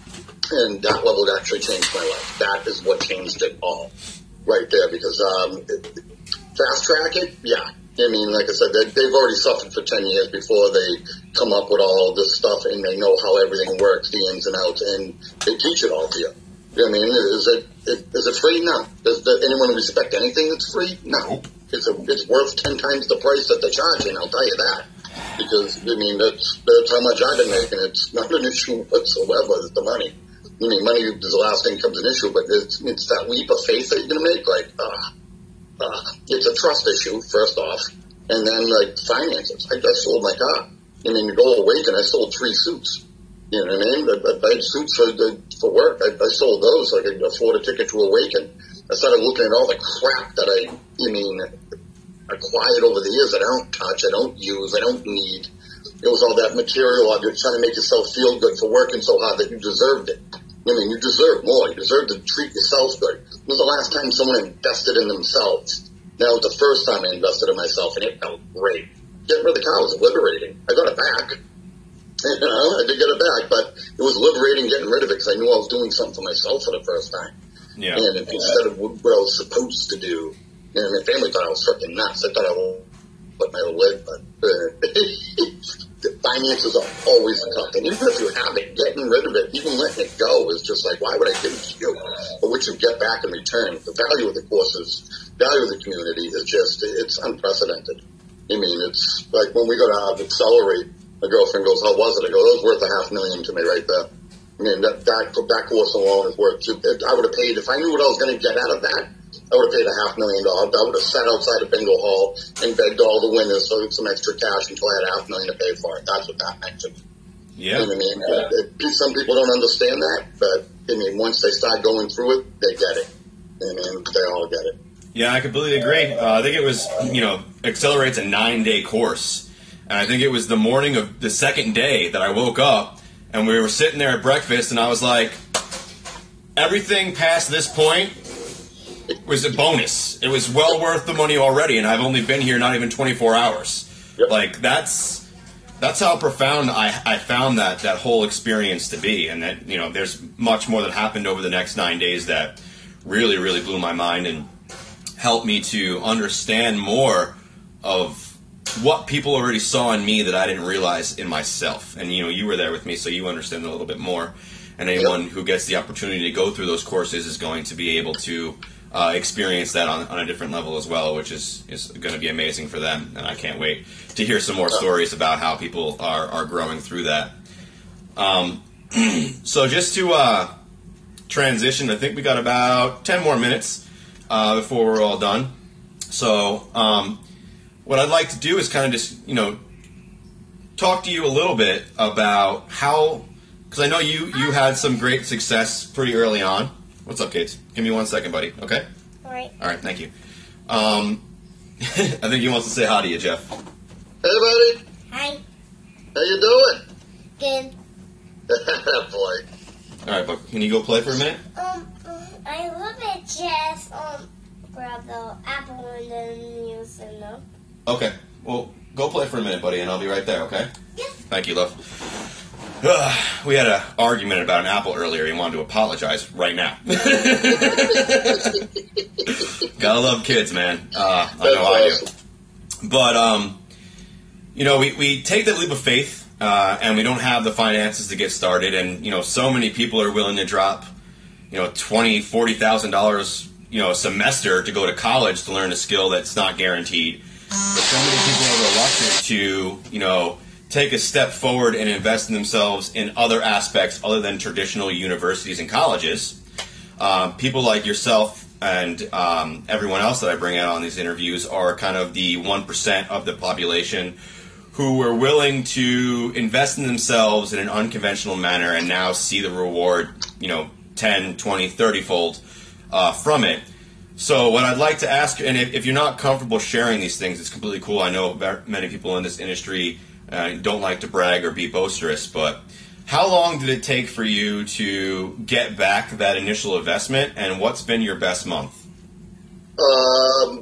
[SPEAKER 2] And that level actually changed my life. That is what changed it all right there, because um, it, fast track it, yeah. I mean, like I said, they, they've already suffered for ten years before they come up with all this stuff, and they know how everything works, the ins and outs, and they teach it all to you. You know what I mean? Is it, it is it free? No. Does, does anyone respect anything that's free? No. It's a, it's worth ten times the price that they're charging, I'll tell you that. Because, I mean, that's, that's how much I've been making. It's not an issue whatsoever, it's the money. I mean, money is the last thing comes an issue, but it's, it's that leap of faith that you're going to make, like, uh, Uh, it's a trust issue, first off, and then, like, finances. I, I sold my car. I mean, to go Awaken, I sold three suits. You know what I mean? I, I had suits for, for work. I, I sold those so I could afford a ticket to Awaken. I started looking at all the crap that I, I mean, acquired over the years that I don't touch, I don't use, I don't need. It was all that material of you're trying to make yourself feel good for working so hard that you deserved it. I mean, you deserve more. You deserve to treat yourself good. When was the last time someone invested in themselves? That was the first time I invested in myself, and it felt great. Getting rid of the car was liberating. I got it back. You know, I did get it back, but it was liberating getting rid of it because I knew I was doing something for myself for the first time. Yeah. And instead of what I was supposed to do, and my family thought I was freaking nuts. I thought I would put my leg, but uh, the finances are always a tough thing. Even if you have it, getting rid of it, even letting it go is just like, why would I give it to you? But what you get back in return, the value of the courses, value of the community is just, it's unprecedented. I mean, it's like when we go to Accelerate, my girlfriend goes, how was it? I go, that was worth a half million to me right there. I mean, that, that, that course alone is worth, I would have paid, if I knew what I was going to get out of that, I would have paid a half million dollars. I would have sat outside of Bingo Hall and begged all the winners so some extra cash until I had a half million to pay for it. That's what that meant to me. Yeah. You know what I mean? It, it, some people don't understand that, but I mean, once they start going through it, they get it. I mean, they all get it.
[SPEAKER 1] Yeah, I completely agree. Uh, I think it was, you know, Accelerate's a nine-day course. And I think it was the morning of the second day that I woke up, and we were sitting there at breakfast, and I was like, everything past this point was a bonus. It was well worth the money already, and I've only been here not even twenty-four hours. Yep. Like, that's that's how profound I, I found that, that whole experience to be. And that, you know, there's much more that happened over the next nine days that really, really blew my mind and helped me to understand more of what people already saw in me that I didn't realize in myself. And, you know, you were there with me, so you understand a little bit more. And anyone yep. who gets the opportunity to go through those courses is going to be able to Uh, experience that on, on a different level as well, which is, is going to be amazing for them. And I can't wait to hear some more stories about how people are, are growing through that. Um, so just to uh, transition, I think we got about ten more minutes. uh, before we're all done. So um, what I'd like to do is kind of just, you know, talk to you a little bit about how, because I know you, you had some great success pretty early on. What's up, Kate? Give me one second, buddy, okay?
[SPEAKER 3] All right.
[SPEAKER 1] All right, thank you. Um, I think he wants to say hi to you, Jeff.
[SPEAKER 2] Hey, buddy.
[SPEAKER 3] Hi.
[SPEAKER 2] How you doing?
[SPEAKER 3] Good.
[SPEAKER 2] Boy.
[SPEAKER 1] All right, but can you go play for a minute?
[SPEAKER 3] Um, I love it. Just um, grab the apple and then use it up.
[SPEAKER 1] Okay. Well, go play for a minute, buddy, and I'll be right there, okay?
[SPEAKER 3] Yeah.
[SPEAKER 1] Thank you, love. Ugh, we had an argument about an apple earlier. He wanted to apologize right now. Gotta love kids, man. Uh, I know I do. But, um, you know, we, we take that leap of faith, uh, and we don't have the finances to get started. And, you know, so many people are willing to drop, you know, twenty thousand dollars, forty thousand dollars, you know, a semester to go to college to learn a skill that's not guaranteed. But so many people are reluctant to, you know, take a step forward and invest in themselves in other aspects other than traditional universities and colleges. Um, people like yourself and um, everyone else that I bring out on these interviews are kind of the one percent of the population who were willing to invest in themselves in an unconventional manner and now see the reward, you know, ten, twenty, thirty fold uh, from it. So what I'd like to ask, and if, if you're not comfortable sharing these things, it's completely cool. I know many people in this industry uh, don't like to brag or be boisterous, but how long did it take for you to get back that initial investment, and what's been your best month?
[SPEAKER 2] Um,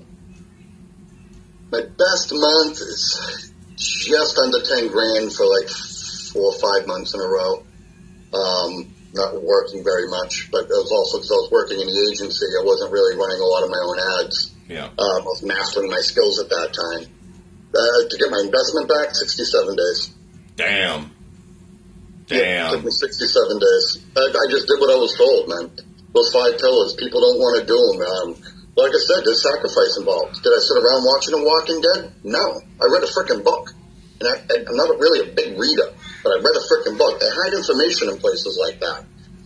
[SPEAKER 2] my best month is just under ten grand for like four or five months in a row. Um, not working very much, but it was also because I was working in the agency. I wasn't really running a lot of my own ads.
[SPEAKER 1] Yeah.
[SPEAKER 2] Um, I was mastering my skills at that time. Uh, to get my investment back, sixty-seven days.
[SPEAKER 1] Damn.
[SPEAKER 2] Yeah,
[SPEAKER 1] Damn.
[SPEAKER 2] it took me sixty-seven days. I, I just did what I was told, man. Those five pillars, people don't want to do them. Um, like I said, there's sacrifice involved. Did I sit around watching The Walking Dead? No. I read a freaking book. And I, I, I'm not really a big reader, but I read a freaking book. They hide information in places like that.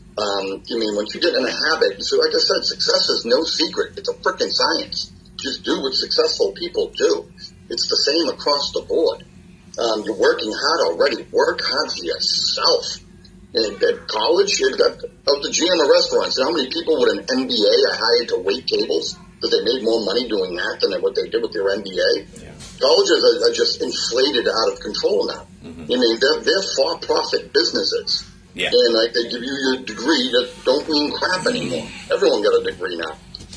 [SPEAKER 2] Um, I mean, once you get in a habit, so like I said, success is no secret. It's a freaking science. Just do what successful people do. It's the same across the board. Um, you're working hard already. Work hard for yourself. And at college, you got out the G M of restaurants. You know how many people with an M B A are hired to wait tables because they made more money doing that than what they did with their M B A? Yeah. Colleges are, are just inflated out of control now. Mm-hmm. I mean, they're, they're for-profit businesses.
[SPEAKER 1] Yeah.
[SPEAKER 2] And like they give you your degree that don't mean crap anymore. Everyone got a degree now.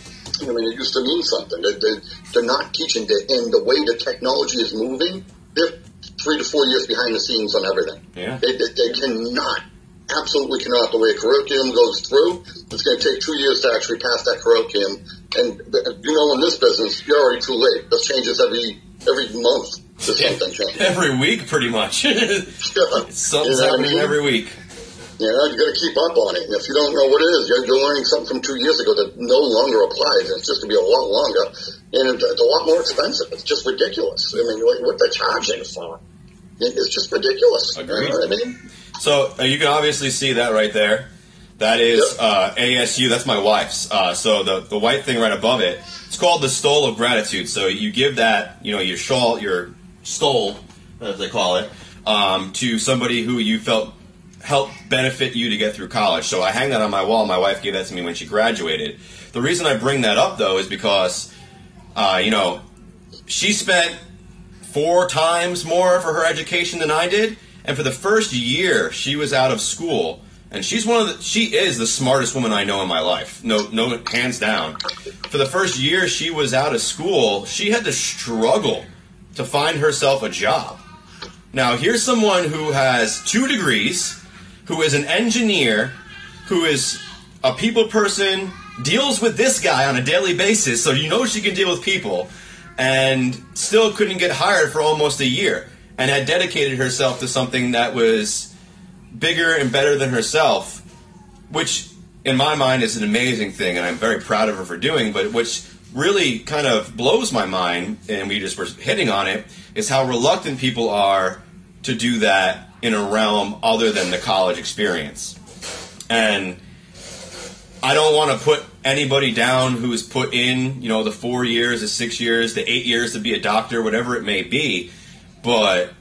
[SPEAKER 2] I mean, it used to mean something. They, they, they're not teaching it. And the way the technology is moving, they're three to four years behind the scenes on everything.
[SPEAKER 1] Yeah.
[SPEAKER 2] They, they, they cannot, absolutely cannot. The way a curriculum goes through, it's going to take two years to actually pass that curriculum. And, you know, in this business, you're already too late. This changes every every month. There's
[SPEAKER 1] Yeah.
[SPEAKER 2] something changes.
[SPEAKER 1] Every week, pretty much. Something's
[SPEAKER 2] You know
[SPEAKER 1] happening
[SPEAKER 2] I mean?
[SPEAKER 1] every week.
[SPEAKER 2] You know, you got to keep up on it. And if you don't know what it is, you're, you're learning something from two years ago that no longer applies. It's just going to be a lot longer. And it's a lot more expensive. It's just ridiculous. I mean, like, what they're charging for. It's just ridiculous.
[SPEAKER 1] Agreed.
[SPEAKER 2] You know what I mean?
[SPEAKER 1] So uh, you can obviously see that right there. That is
[SPEAKER 2] Yep.
[SPEAKER 1] uh, A S U. That's my wife's. Uh, so the the white thing right above it, it's called the stole of gratitude. So you give that, you know, your shawl, your stole, as they call it, um, to somebody who you felt helped benefit you to get through college. So I hang that on my wall. My wife gave that to me when she graduated. The reason I bring that up, though, is because, uh, you know, she spent four times more for her education than I did, and for the first year she was out of school, and she's one of the, she is the smartest woman I know in my life. No, no, hands down. For the first year she was out of school, she had to struggle to find herself a job. Now, here's someone who has two degrees, who is an engineer, who is a people person, deals with this guy on a daily basis, so you know she can deal with people, and still couldn't get hired for almost a year, and had dedicated herself to something that was bigger and better than herself, which in my mind is an amazing thing, and I'm very proud of her for doing, but which really kind of blows my mind, and we just were hitting on it, is how reluctant people are to do that in a realm other than the college experience. And I don't want to put anybody down who's put in, you know, the four years, the six years, the eight years to be a doctor, whatever it may be. But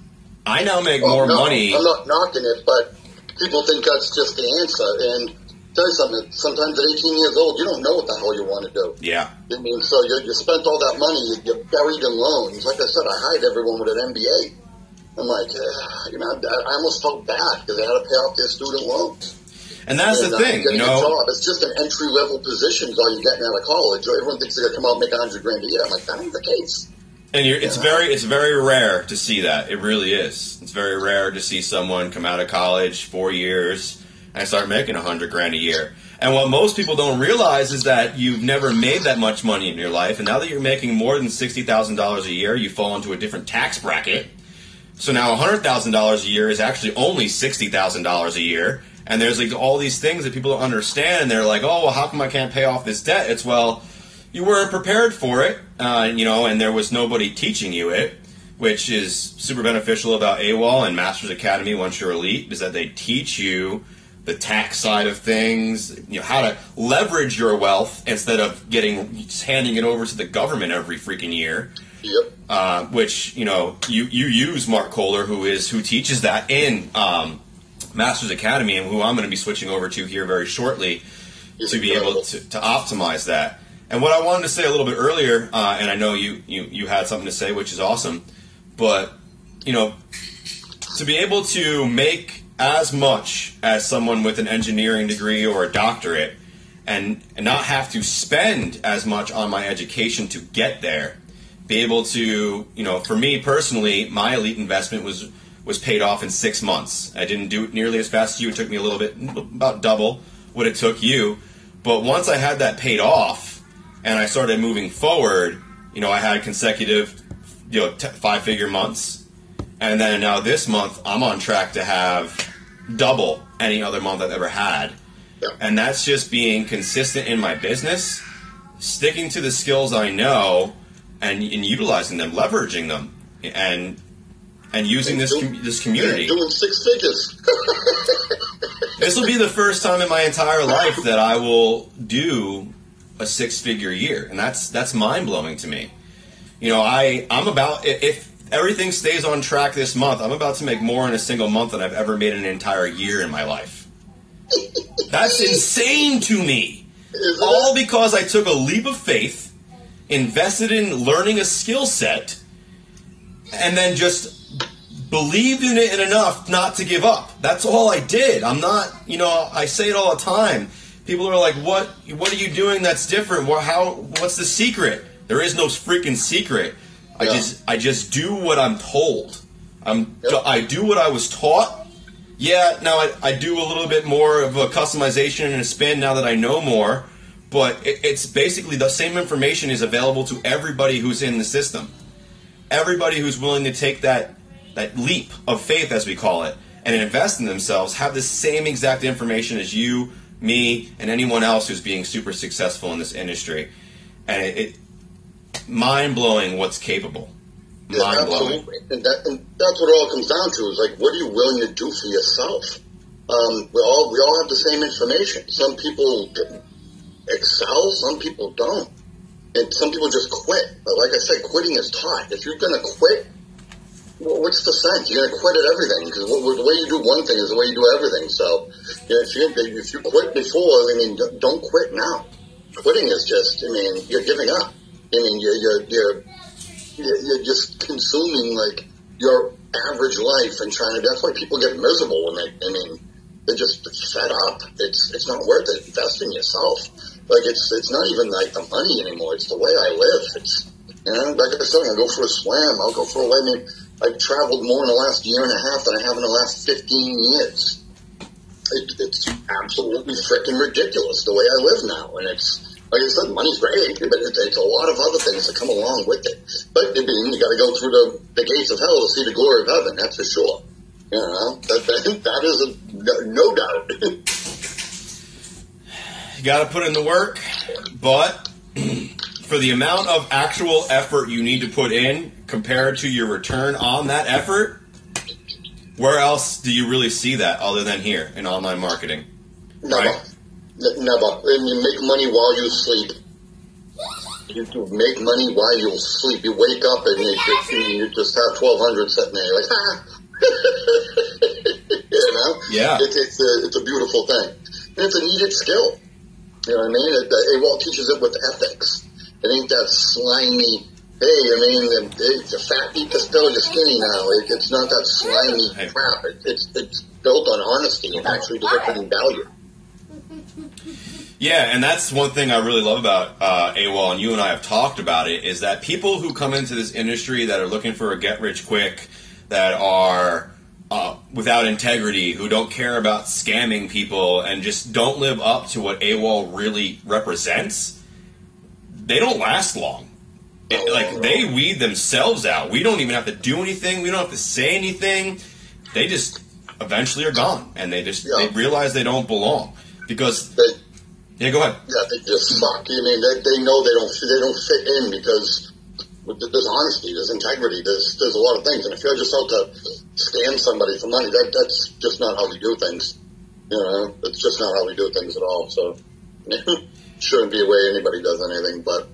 [SPEAKER 1] I now make
[SPEAKER 2] well,
[SPEAKER 1] more
[SPEAKER 2] no,
[SPEAKER 1] money.
[SPEAKER 2] I'm not knocking it, but people think that's just the answer. And tell you something, sometimes at eighteen years old, you don't know what the hell you want to do.
[SPEAKER 1] Yeah.
[SPEAKER 2] I mean, so you, you spent all that money, you, you're buried in loans. Like I said, I hired everyone with an M B A. I'm like, uh, you know, I, I almost felt bad because they had to pay off their student loans.
[SPEAKER 1] And that's
[SPEAKER 2] and,
[SPEAKER 1] the thing,
[SPEAKER 2] uh,
[SPEAKER 1] you
[SPEAKER 2] getting
[SPEAKER 1] know.
[SPEAKER 2] a job, it's just an entry level position while you're getting out of college. Everyone thinks they're gonna come out and make a hundred grand a year. I'm like, that ain't the case.
[SPEAKER 1] And you're, it's
[SPEAKER 2] Yeah.
[SPEAKER 1] very, it's very rare to see that. It really is. It's very rare to see someone come out of college four years and start making a hundred grand a year. And what most people don't realize is that you've never made that much money in your life, and now that you're making more than sixty thousand dollars a year, you fall into a different tax bracket. So now one hundred thousand dollars a year is actually only sixty thousand dollars a year. And there's like all these things that people don't understand, and they're like, oh, well, how come I can't pay off this debt? It's, well, you weren't prepared for it, uh, you know, and there was nobody teaching you it, which is super beneficial about AWOL and Masters Academy once you're elite, is that they teach you the tax side of things, you know, how to leverage your wealth instead of getting just handing it over to the government every freaking year.
[SPEAKER 2] Yep.
[SPEAKER 1] Uh, which, you know, you, you use Mark Kohler, who is who teaches that in um, Masters Academy, and who I'm going to be switching over to here very shortly
[SPEAKER 2] He's
[SPEAKER 1] to be
[SPEAKER 2] incredible.
[SPEAKER 1] able to, to optimize that. And what I wanted to say a little bit earlier, uh, and I know you, you, you had something to say, which is awesome, but, you know, to be able to make as much as someone with an engineering degree or a doctorate and, and not have to spend as much on my education to get there, be able to, you know, for me personally, my elite investment was was paid off in six months. I didn't do it nearly as fast as you. It took me a little bit, about double what it took you. But once I had that paid off and I started moving forward, you know, I had consecutive, you know, t- five-figure months. And then now this month, I'm on track to have double any other month I've ever had.
[SPEAKER 2] Yeah.
[SPEAKER 1] And that's just being consistent in my business, sticking to the skills I know, and, and utilizing them, leveraging them, and and using this com- this community.
[SPEAKER 2] Doing six figures.
[SPEAKER 1] This will be the first time in my entire life that I will do a six-figure year, and that's that's mind-blowing to me. You know, I I'm about if everything stays on track this month, I'm about to make more in a single month than I've ever made in an entire year in my life. That's insane to me.
[SPEAKER 2] Isn't
[SPEAKER 1] All
[SPEAKER 2] it?
[SPEAKER 1] because I took a leap of faith, invested in learning a skill set, and then just believed in it enough not to give up. That's all I did. I'm not, you know, I say it all the time. People are like, what What are you doing that's different? What, how, what's the secret? There is no freaking secret. I
[SPEAKER 2] Yeah.
[SPEAKER 1] just I just do what I'm told. I'm
[SPEAKER 2] Yep.
[SPEAKER 1] I do what I was taught. Yeah, now I, I do a little bit more of a customization and a spin now that I know more, but it, it's basically the same information is available to everybody who's in the system. Everybody who's willing to take that that leap of faith, as we call it, and invest in themselves have the same exact information as you, me, and anyone else who's being super successful in this industry. And it, it mind-blowing what's capable.
[SPEAKER 2] Yeah,
[SPEAKER 1] Mind-blowing.
[SPEAKER 2] absolutely. And, that, and that's what it all comes down to is like, what are you willing to do for yourself? Um, we all we all have the same information. Some people excel, some people don't, and some people just quit. But like I said, quitting is taught. If you're gonna quit, well, what's the sense? You're gonna quit at everything because the way you do one thing is the way you do everything. So, you know, if you if you quit before, I mean, don't quit now. Quitting is just, I mean, you're giving up. I mean, you're you're you're you're, you're just consuming like your average life and trying to. That's why people get miserable when they. I mean, they're just fed up. It's it's not worth it. Invest in yourself. Like it's it's not even like the money anymore. It's the way I live. It's you know, like I said, I go for a swim. I'll go for a wedding. I've traveled more in the last year and a half than I have in the last fifteen years. It, it's absolutely freaking ridiculous the way I live now, and it's. Like I said, money's great, but it, it's a lot of other things that come along with it. But I mean, you got to go through the, the gates of hell to see the glory of heaven. That's for sure. You know, that that, that is a, no doubt.
[SPEAKER 1] You got to put in the work, but for the amount of actual effort you need to put in compared to your return on that effort, where else do you really see that other than here in online marketing?
[SPEAKER 2] No,
[SPEAKER 1] Right?
[SPEAKER 2] N- never. And you make money while you sleep. You do make money while you sleep. You wake up and you, you, you just have twelve hundred sitting there. You're like, ah. You know?
[SPEAKER 1] Yeah.
[SPEAKER 2] It, it's, a, it's a beautiful thing. And it's a needed skill. You know what I mean? It, A W O L teaches it with ethics. It ain't that slimy, hey, I mean, it's a fat because still you're skinny now. It, it's not that slimy
[SPEAKER 1] Hey.
[SPEAKER 2] crap. It, it's, it's built on honesty and actually delivering value.
[SPEAKER 1] Yeah, and that's one thing I really love about uh, A W O L, and you and I have talked about it, is that people who come into this industry that are looking for a get-rich-quick, that are uh, without integrity, who don't care about scamming people, and just don't live up to what A W O L really represents, they don't last long. It, like, they weed themselves out. We don't even have to do anything. We don't have to say anything. They just eventually are gone, and they just
[SPEAKER 2] Yeah.
[SPEAKER 1] they realize they don't belong. Because...
[SPEAKER 2] They,
[SPEAKER 1] Yeah, go ahead.
[SPEAKER 2] Yeah, they just suck. I mean, they, they know they don't they don't fit in because there's honesty, there's integrity, there's there's a lot of things. And if you're just out to scam somebody for money, that that's just not how we do things. You know, it's just not how we do things at all. So, shouldn't be a way anybody does anything. But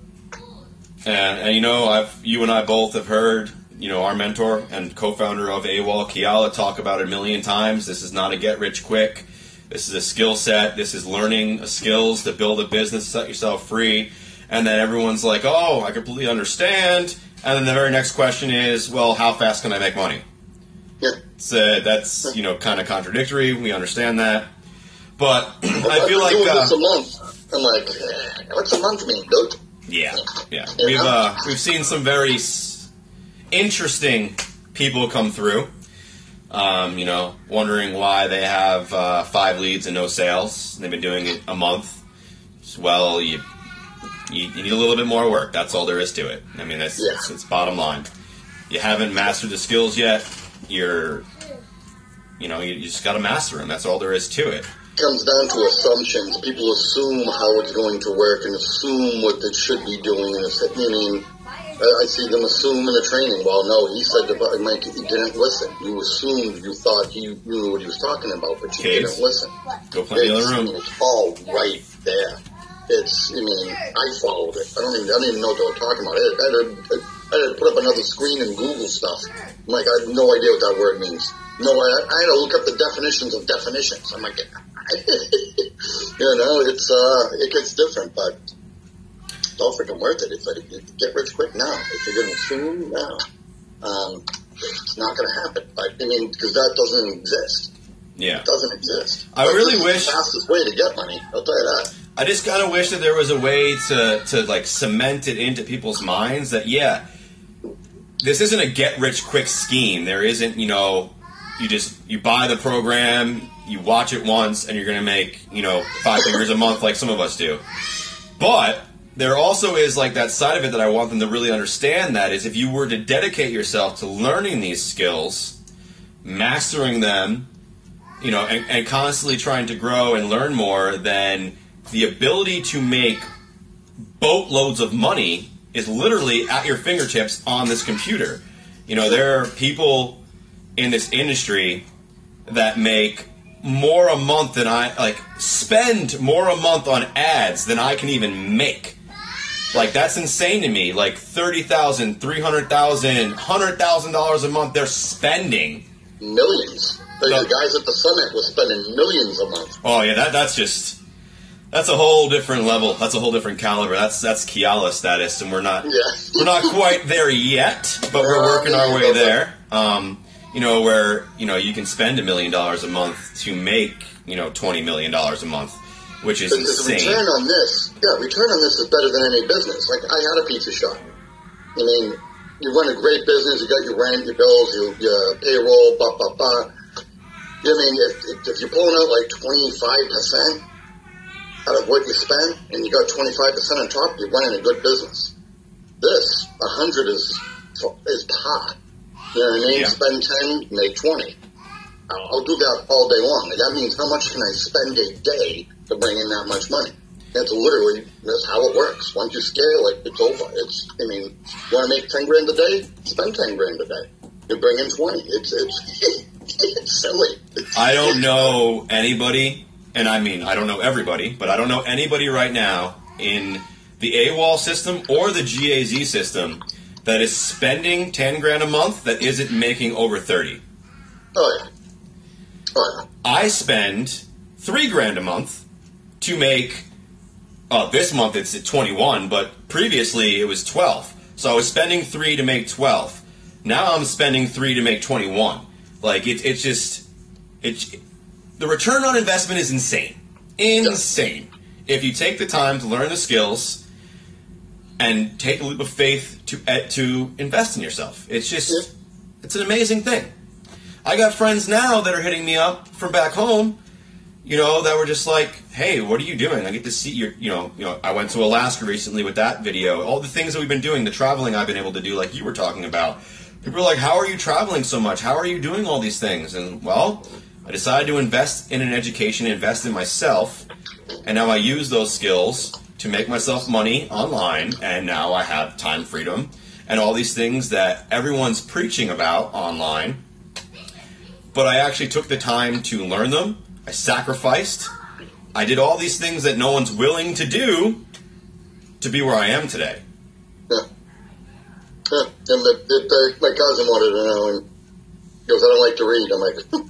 [SPEAKER 1] And, and you know, I've you and I both have heard, you know, our mentor and co-founder of A W O L, Kiala, talk about it a million times. This is not a get rich quick. This is a skill set. This is learning skills to build a business, set yourself free. And then everyone's like, oh, I completely understand. And then the very next question is, well, how fast can I make money?
[SPEAKER 2] yeah,
[SPEAKER 1] So that's, you know, kind of contradictory. We understand that. But I
[SPEAKER 2] I've
[SPEAKER 1] feel
[SPEAKER 2] been
[SPEAKER 1] like...
[SPEAKER 2] doing
[SPEAKER 1] Uh,
[SPEAKER 2] this a month. I'm like, eh, what's a month mean, dude?
[SPEAKER 1] yeah, yeah. We've, uh, we've seen some very s- interesting people come through. Um, you know, wondering why they have uh, five leads and no sales. They've been doing it a month. Well, you, you you need a little bit more work. That's all there is to it. I mean, that's
[SPEAKER 2] Yeah.
[SPEAKER 1] it's, it's bottom line. You haven't mastered the skills yet. You're, you know, you, you just got to master them. That's all there is to it.
[SPEAKER 2] Comes down to assumptions. People assume how it's going to work and assume what it should be doing. And it's, I mean, I see them assume in the training. Well, no, he said about Mike, you didn't listen. You assumed, you thought he knew what he was talking about, but you
[SPEAKER 1] Kids.
[SPEAKER 2] didn't listen.
[SPEAKER 1] Go play in the
[SPEAKER 2] It's,
[SPEAKER 1] other
[SPEAKER 2] I
[SPEAKER 1] room.
[SPEAKER 2] mean, it's all right there. It's, I mean, I followed it. I don't even, I don't even know what they were talking about. I had, I had, to, I had to put up another screen and Google stuff. I'm like, I have no idea what that word means. No, I, I had to look up the definitions of definitions. I'm like, you know, it's, uh, it gets different, but it's all freaking worth it. It's like, get rich quick now. If you're going to assume now, um, it's not going to happen. But, I mean, because that doesn't exist.
[SPEAKER 1] Yeah.
[SPEAKER 2] It doesn't exist.
[SPEAKER 1] I
[SPEAKER 2] But
[SPEAKER 1] really
[SPEAKER 2] this is
[SPEAKER 1] wish-
[SPEAKER 2] the fastest way to get money. I'll tell you that.
[SPEAKER 1] I just kind of wish that there was a way to, to like cement it into people's minds that, yeah, this isn't a get rich quick scheme. There isn't, you know, you just, you buy the program, you watch it once, and you're going to make, you know, five figures a month like some of us do. But there also is like that side of it that I want them to really understand, that is if you were to dedicate yourself to learning these skills, mastering them, you know, and, and constantly trying to grow and learn more, then the ability to make boatloads of money is literally at your fingertips on this computer. You know, there are people in this industry that make more a month than I, like, spend more a month on ads than I can even make. Like, that's insane to me. Like, thirty thousand dollars, three hundred thousand dollars, one hundred thousand dollars a month they're spending.
[SPEAKER 2] Millions. The,
[SPEAKER 1] No.
[SPEAKER 2] the guys at the summit were spending millions a month.
[SPEAKER 1] Oh, yeah, that that's just... That's a whole different level. That's a whole different caliber. That's that's Kiala status, and we're not
[SPEAKER 2] Yeah.
[SPEAKER 1] we're not quite there yet, but we're working our way there. Um, you know, where you know you can spend a million dollars a month to make you know twenty million dollars a month, which is
[SPEAKER 2] But the
[SPEAKER 1] insane.
[SPEAKER 2] return on this, yeah, return on this is better than any business. Like, I had a pizza shop. I mean, you run a great business, you got your rent, your bills, your, your payroll, blah, blah, blah. I mean, if, if you're pulling out like twenty-five percent out of what you spend, and you got twenty-five percent on top, you're running a good business. This, one hundred is is par. You know what I mean?
[SPEAKER 1] Yeah.
[SPEAKER 2] Spend ten, make twenty. I'll, I'll do that all day long. That means how much can I spend a day to bring in that much money? That's literally, that's how it works. Once you scale it, it's over. It's, I mean, you want to make ten grand a day? Spend ten grand a day. You bring in twenty. It's, it's, it's silly. It's,
[SPEAKER 1] I don't know anybody and I mean, I don't know everybody, but I don't know anybody right now in the AWOL system or the G A Z system that is spending ten grand a month that isn't making over thirty.
[SPEAKER 2] Oh, yeah. Oh, yeah.
[SPEAKER 1] I spend three grand a month to make, uh, this month it's at twenty-one, but previously it was twelve. So I was spending three to make twelve. Now I'm spending three to make twenty-one. Like, it, it's just, it's, the return on investment is insane. Insane. If you take the time to learn the skills and take a leap of faith to uh, to invest in yourself. It's just, it's an amazing thing. I got friends now that are hitting me up from back home, you know, that were just like, hey, what are you doing? I get to see your, you know, you know, I went to Alaska recently with that video. All the things that we've been doing, the traveling I've been able to do, like you were talking about. People are like, how are you traveling so much? How are you doing all these things? And, well, I decided to invest in an education, invest in myself, and now I use those skills to make myself money online, and now I have time freedom and all these things that everyone's preaching about online. But I actually took the time to learn them. I sacrificed. I did all these things that no one's willing to do to be where I am today.
[SPEAKER 2] Yeah. Yeah. And the, the, the, my cousin wanted to know, and he goes, I don't like to read. I'm like,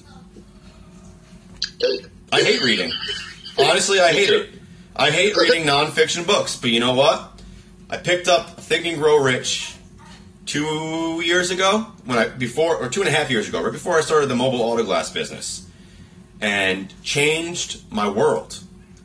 [SPEAKER 2] okay.
[SPEAKER 1] I hate reading. Honestly, I hate it. I hate reading nonfiction books, but you know what? I picked up Think and Grow Rich two years ago, when I before or two and a half years ago, right before I started the mobile autoglass business, and changed my world.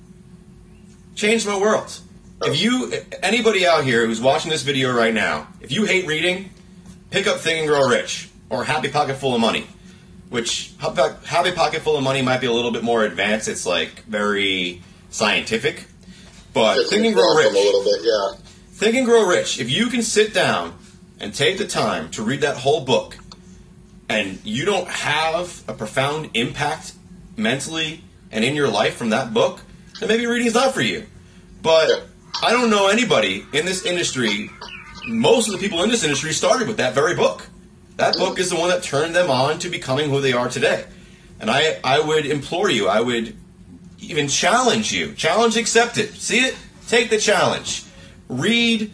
[SPEAKER 1] Changed my world. If you, anybody out here who's watching this video right now, if you hate reading, pick up Think and Grow Rich or Happy Pocket Full of Money, which Happy Pocket Full of Money might be a little bit more advanced. It's like very scientific, but
[SPEAKER 2] Just
[SPEAKER 1] Think and Grow Rich.
[SPEAKER 2] A little bit, yeah.
[SPEAKER 1] Think and Grow Rich. If you can sit down and take the time to read that whole book, and you don't have a profound impact mentally and in your life from that book, then maybe reading's not for you. But
[SPEAKER 2] Yeah.
[SPEAKER 1] I don't know anybody in this industry. Most of the people in this industry started with that very book. That book is the one that turned them on to becoming who they are today. And I, I would implore you, I would even challenge you. Challenge accepted. See it? Take the challenge. Read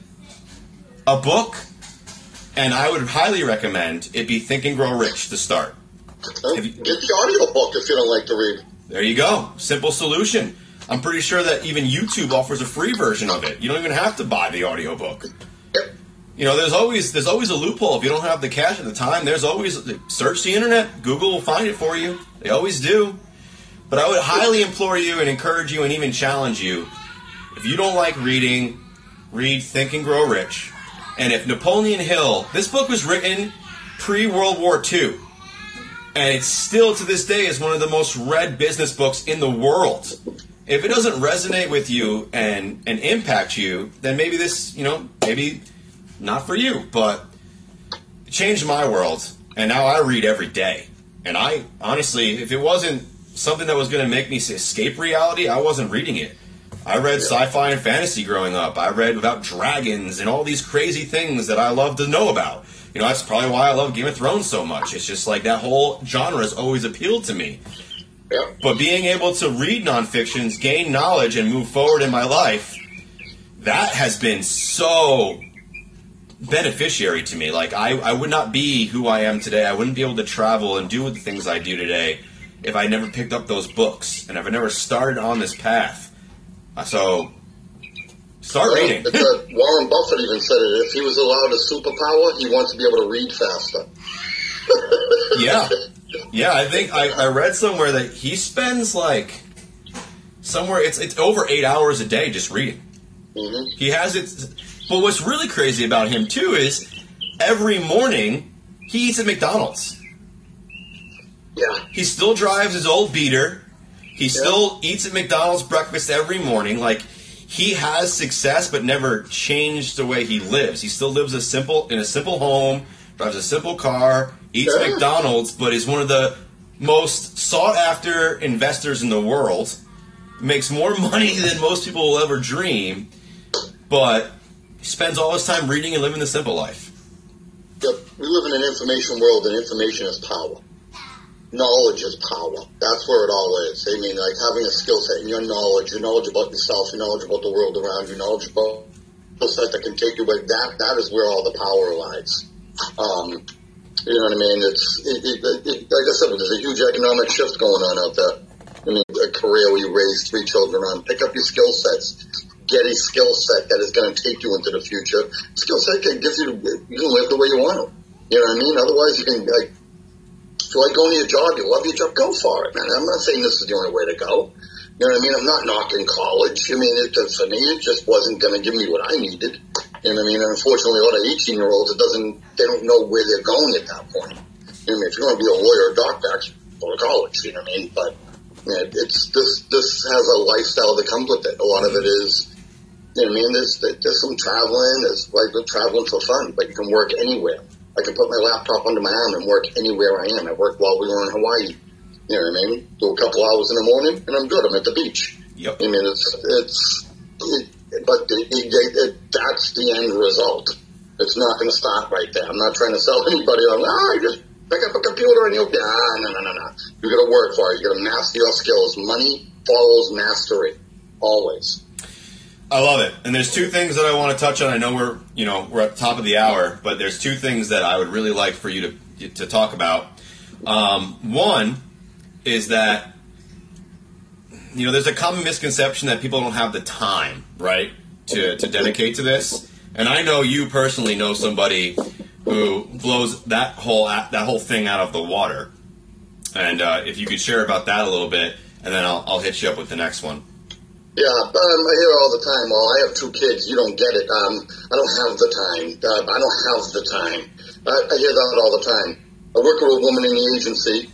[SPEAKER 1] a book, and I would highly recommend it be Think and Grow Rich to start.
[SPEAKER 2] Huh?
[SPEAKER 1] If you-
[SPEAKER 2] Get the audio book if you don't like to read.
[SPEAKER 1] There you go. Simple solution. I'm pretty sure that even YouTube offers a free version of it. You don't even have to buy the audiobook.
[SPEAKER 2] Yep.
[SPEAKER 1] You know, there's always there's always a loophole. If you don't have the cash at the time, there's always, search the internet. Google will find it for you. They always do. But I would highly implore you and encourage you and even challenge you, if you don't like reading, read Think and Grow Rich. And if Napoleon Hill, this book was written pre-World War Two, and it's still to this day is one of the most read business books in the world. If it doesn't resonate with you and, and impact you, then maybe this, you know, maybe not for you. But it changed my world, and now I read every day. And I, honestly, if it wasn't something that was going to make me escape reality, I wasn't reading it. I read sci-fi and fantasy growing up. I read about dragons and all these crazy things that I love to know about. You know, that's probably why I love Game of Thrones so much. It's just like that whole genre has always appealed to me.
[SPEAKER 2] Yeah.
[SPEAKER 1] But being able to read nonfictions, gain knowledge, and move forward in my life, that has been so beneficiary to me. Like, I, I would not be who I am today. I wouldn't be able to travel and do the things I do today if I never picked up those books and if I never started on this path. So, start
[SPEAKER 2] Well,
[SPEAKER 1] reading.
[SPEAKER 2] it's a, Warren Buffett even said it. If he was allowed a superpower, he wants to be able to read faster.
[SPEAKER 1] Yeah. Yeah, I think I, I read somewhere that he spends like somewhere it's it's over eight hours a day just reading.
[SPEAKER 2] Mm-hmm.
[SPEAKER 1] He has it. But what's really crazy about him too is every morning he eats at McDonald's.
[SPEAKER 2] Yeah.
[SPEAKER 1] He still drives his old beater. He still eats at McDonald's breakfast every morning. Like, he has success, but never changed the way he lives. He still lives a simple in a simple home, drives a simple car, eats
[SPEAKER 2] Yeah.
[SPEAKER 1] McDonald's, but is one of the most sought-after investors in the world. Makes more money than most people will ever dream, but he spends all his time reading and living the simple life.
[SPEAKER 2] Yep. We live in an information world, and information is power. knowledge is power. That's where it all is. I mean, like having a skill set and your knowledge, your knowledge about yourself, your knowledge about the world around you, knowledge about skill set that can take you away. That that is where all the power lies. Um, you know what I mean? It's it, it, it, like I said, there's a huge economic shift going on out there. I mean, a career where you raise three children on, pick up your skill sets, get a skill set that is going to take you into the future. Skill set can gives you you can live the way you want to. You know what I mean? Otherwise, you can like. If you like going to your job, you love your job, go for it, man. I'm not saying this is the only way to go. You know what I mean? I'm not knocking college. I mean, it, for me, it just wasn't going to give me what I needed. You know what I mean? And unfortunately, a lot of eighteen-year-olds, it doesn't, they don't know where they're going at that point. You know what I mean? If you're going to be a lawyer or a doctor, actually go to college. You know what I mean? But you know, it's this. This has a lifestyle that comes with it. A lot of it is, you know what I mean? There's there's some traveling. There's like traveling for fun, but you can work anywhere. I can put my laptop under my arm and work anywhere I am. I worked while we were in Hawaii. You know what I mean? Do a couple hours in the morning, and I'm good. I'm at the beach.
[SPEAKER 1] Yep.
[SPEAKER 2] I mean, it's it's, it, but it, it, it, that's the end result. It's not going to stop right there. I'm not trying to sell anybody on. Ah, just pick up a computer and you'll. Ah, no, no, no, no. You got to work for it. You got to master your skills. Money follows mastery, always.
[SPEAKER 1] I love it. And there's two things that I want to touch on. I know we're, you know, we're at the top of the hour, but there's two things that I would really like for you to to talk about. Um, one is that, you know, there's a common misconception that people don't have the time, right, to, to dedicate to this. And I know you personally know somebody who blows that whole that whole thing out of the water. And uh, if you could share about that a little bit, and then I'll, I'll hit you up with the next one.
[SPEAKER 2] Yeah, um, I hear all the time, well, I have two kids, you don't get it. Um, I don't have the time. Uh, I don't have the time. I, I hear that all the time. I work with a woman in the agency.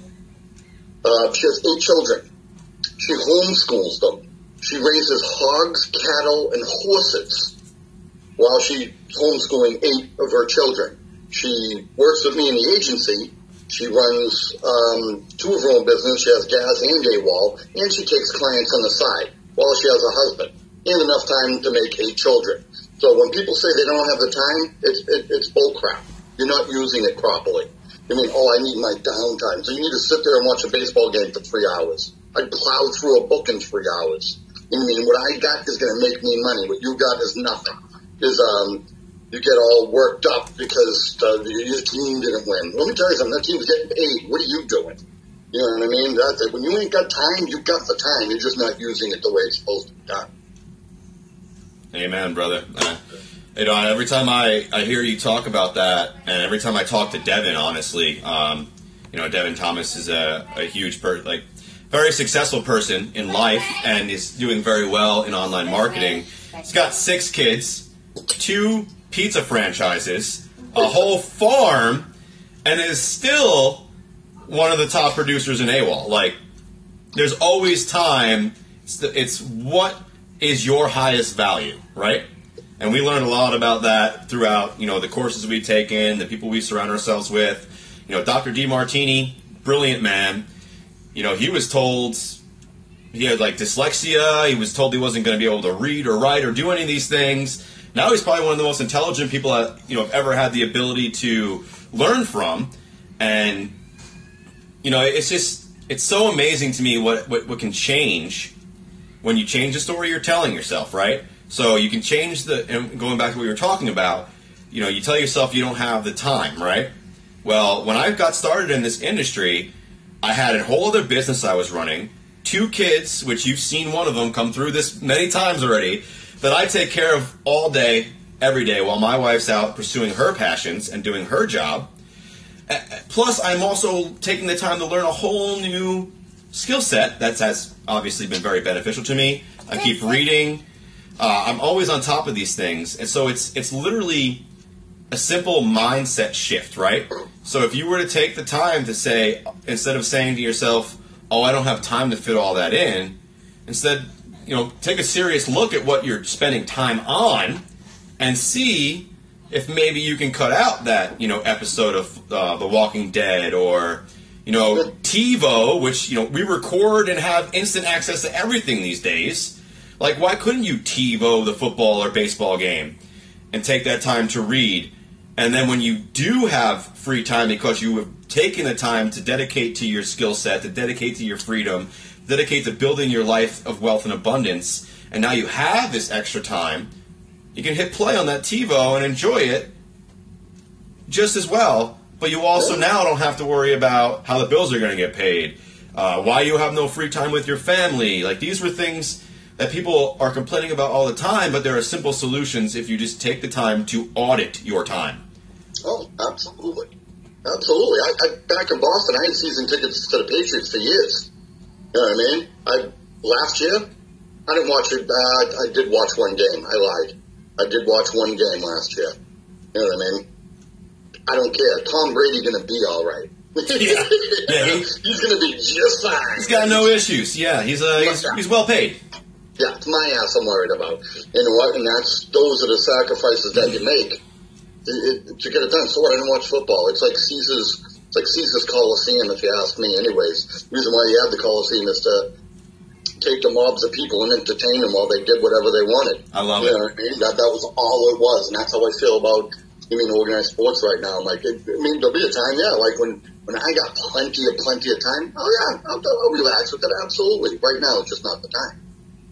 [SPEAKER 2] Uh, she has eight children. She homeschools them. She raises hogs, cattle, and horses while she's homeschooling eight of her children. She works with me in the agency. She runs um, two of her own business. She has gas and AWOL, and she takes clients on the side while she has a husband and enough time to make eight children. So when people say they don't have the time, it's it, it's bull crap. You're not using it properly. You mean, oh, I need my downtime. So you need to sit there and watch a baseball game for three hours. I'd plow through a book in three hours. You mean, what I got is going to make me money. What you got is nothing. Is um, you get all worked up because uh, your team didn't win. Let me tell you something. That team's getting paid. What are you doing? You know what I mean? That's it. When you ain't got time, you got the time. You're just not using it the way it's supposed to be done.
[SPEAKER 1] Amen, brother. Uh, you know, every time I, I hear you talk about that, and every time I talk to Devin, honestly, um, you know, Devin Thomas is a, a huge, per- like, very successful person in life and is doing very well in online marketing. He's got six kids, two pizza franchises, a whole farm, and is still one of the top producers in AWOL. Like, there's always time. It's, the, it's what is your highest value, right? And we learned a lot about that throughout, you know, the courses we've taken, the people we surround ourselves with. You know, Doctor DeMartini, brilliant man. You know, he was told he had, like, dyslexia. He was told he wasn't going to be able to read or write or do any of these things. Now he's probably one of the most intelligent people that, you know, have ever had the ability to learn from. And you know, it's just, it's so amazing to me what, what, what can change when you change the story you're telling yourself, right? So you can change the, and going back to what we were talking about, you know, you tell yourself you don't have the time, right? Well, when I got started in this industry, I had a whole other business I was running, two kids, which you've seen one of them come through this many times already, that I take care of all day, every day, while my wife's out pursuing her passions and doing her job. Plus, I'm also taking the time to learn a whole new skill set that has obviously been very beneficial to me. I keep reading. Uh, I'm always on top of these things. And so it's it's literally a simple mindset shift, right? So if you were to take the time to say, instead of saying to yourself, oh, I don't have time to fit all that in, instead, you know, take a serious look at what you're spending time on and see if maybe you can cut out that, you know, episode of uh, The Walking Dead or, you know, TiVo, which, you know, we record and have instant access to everything these days. Like, why couldn't you TiVo the football or baseball game and take that time to read? And then when you do have free time because you have taken the time to dedicate to your skill set, to dedicate to your freedom, dedicate to building your life of wealth and abundance, and now you have this extra time, you can hit play on that TiVo and enjoy it just as well, but you also now don't have to worry about how the bills are going to get paid, uh, why you have no free time with your family. Like, these were things that people are complaining about all the time, but there are simple solutions if you just take the time to audit your time.
[SPEAKER 2] Oh, absolutely. Absolutely. I, I back in Boston, I had season tickets to the Patriots for years. You know what I mean? I last year, I didn't watch it. Uh, I did watch one game. I lied. I did watch one game last year. You know what I mean? I don't care. Tom Brady going to be all right.
[SPEAKER 1] Yeah, yeah he,
[SPEAKER 2] he's going to be just fine.
[SPEAKER 1] He's got no issues. Yeah, he's uh, he's, he's well paid.
[SPEAKER 2] Yeah, it's my ass I'm worried about. You know what? And that's those are the sacrifices that you make to, to get it done. So what? I didn't watch football. It's like Caesar's. It's like Caesar's Coliseum, if you ask me. Anyways, the reason why you have the Coliseum is to take the mobs of people and entertain them while they did whatever they wanted.
[SPEAKER 1] I love
[SPEAKER 2] you
[SPEAKER 1] it.
[SPEAKER 2] Know what I mean? That that was all it was, and that's how I feel about you mean organized sports right now. I'm like, it, I mean, there'll be a time, yeah, like when when I got plenty of plenty of time. Oh yeah, I'll, I'll relax with it. Absolutely. Right now, it's just not the time.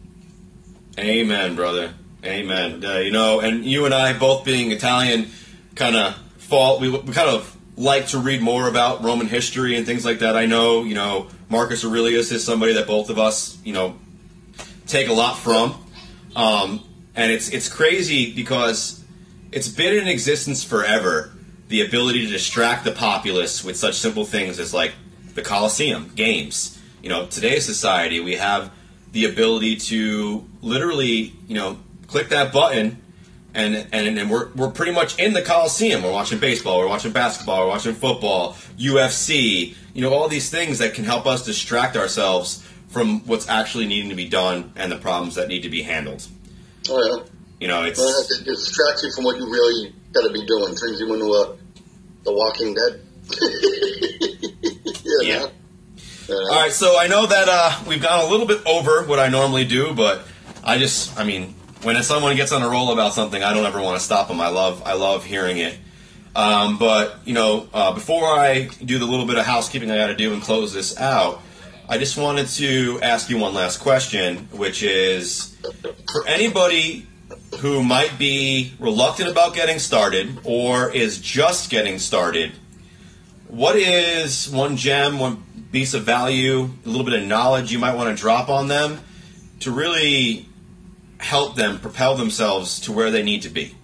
[SPEAKER 1] Amen, brother. Amen. Uh, you know, and you and I, both being Italian, kind of fall. We, we kind of like to read more about Roman history and things like that. I know, you know, Marcus Aurelius is somebody that both of us, you know, take a lot from. Um, and it's it's crazy because it's been in existence forever, the ability to distract the populace with such simple things as, like, the Colosseum, games. You know, today's society, we have the ability to literally, you know, click that button and and, and we're, we're pretty much in the Coliseum. We're watching baseball, we're watching basketball, we're watching football, U F C, you know, all these things that can help us distract ourselves from what's actually needing to be done and the problems that need to be handled.
[SPEAKER 2] Oh, yeah.
[SPEAKER 1] You know, it's...
[SPEAKER 2] Well, it distracts you from what you really got to be doing. Turns you into a, The Walking Dead. yeah.
[SPEAKER 1] yeah. Yeah. All right, so I know that uh, we've gone a little bit over what I normally do, but I just, I mean, when someone gets on a roll about something, I don't ever want to stop them. I love, I love hearing it. Um, but, you know, uh, before I do the little bit of housekeeping I got to do and close this out, I just wanted to ask you one last question, which is, for anybody who might be reluctant about getting started or is just getting started, what is one gem, one piece of value, a little bit of knowledge you might want to drop on them to really help them propel themselves to where they need to be?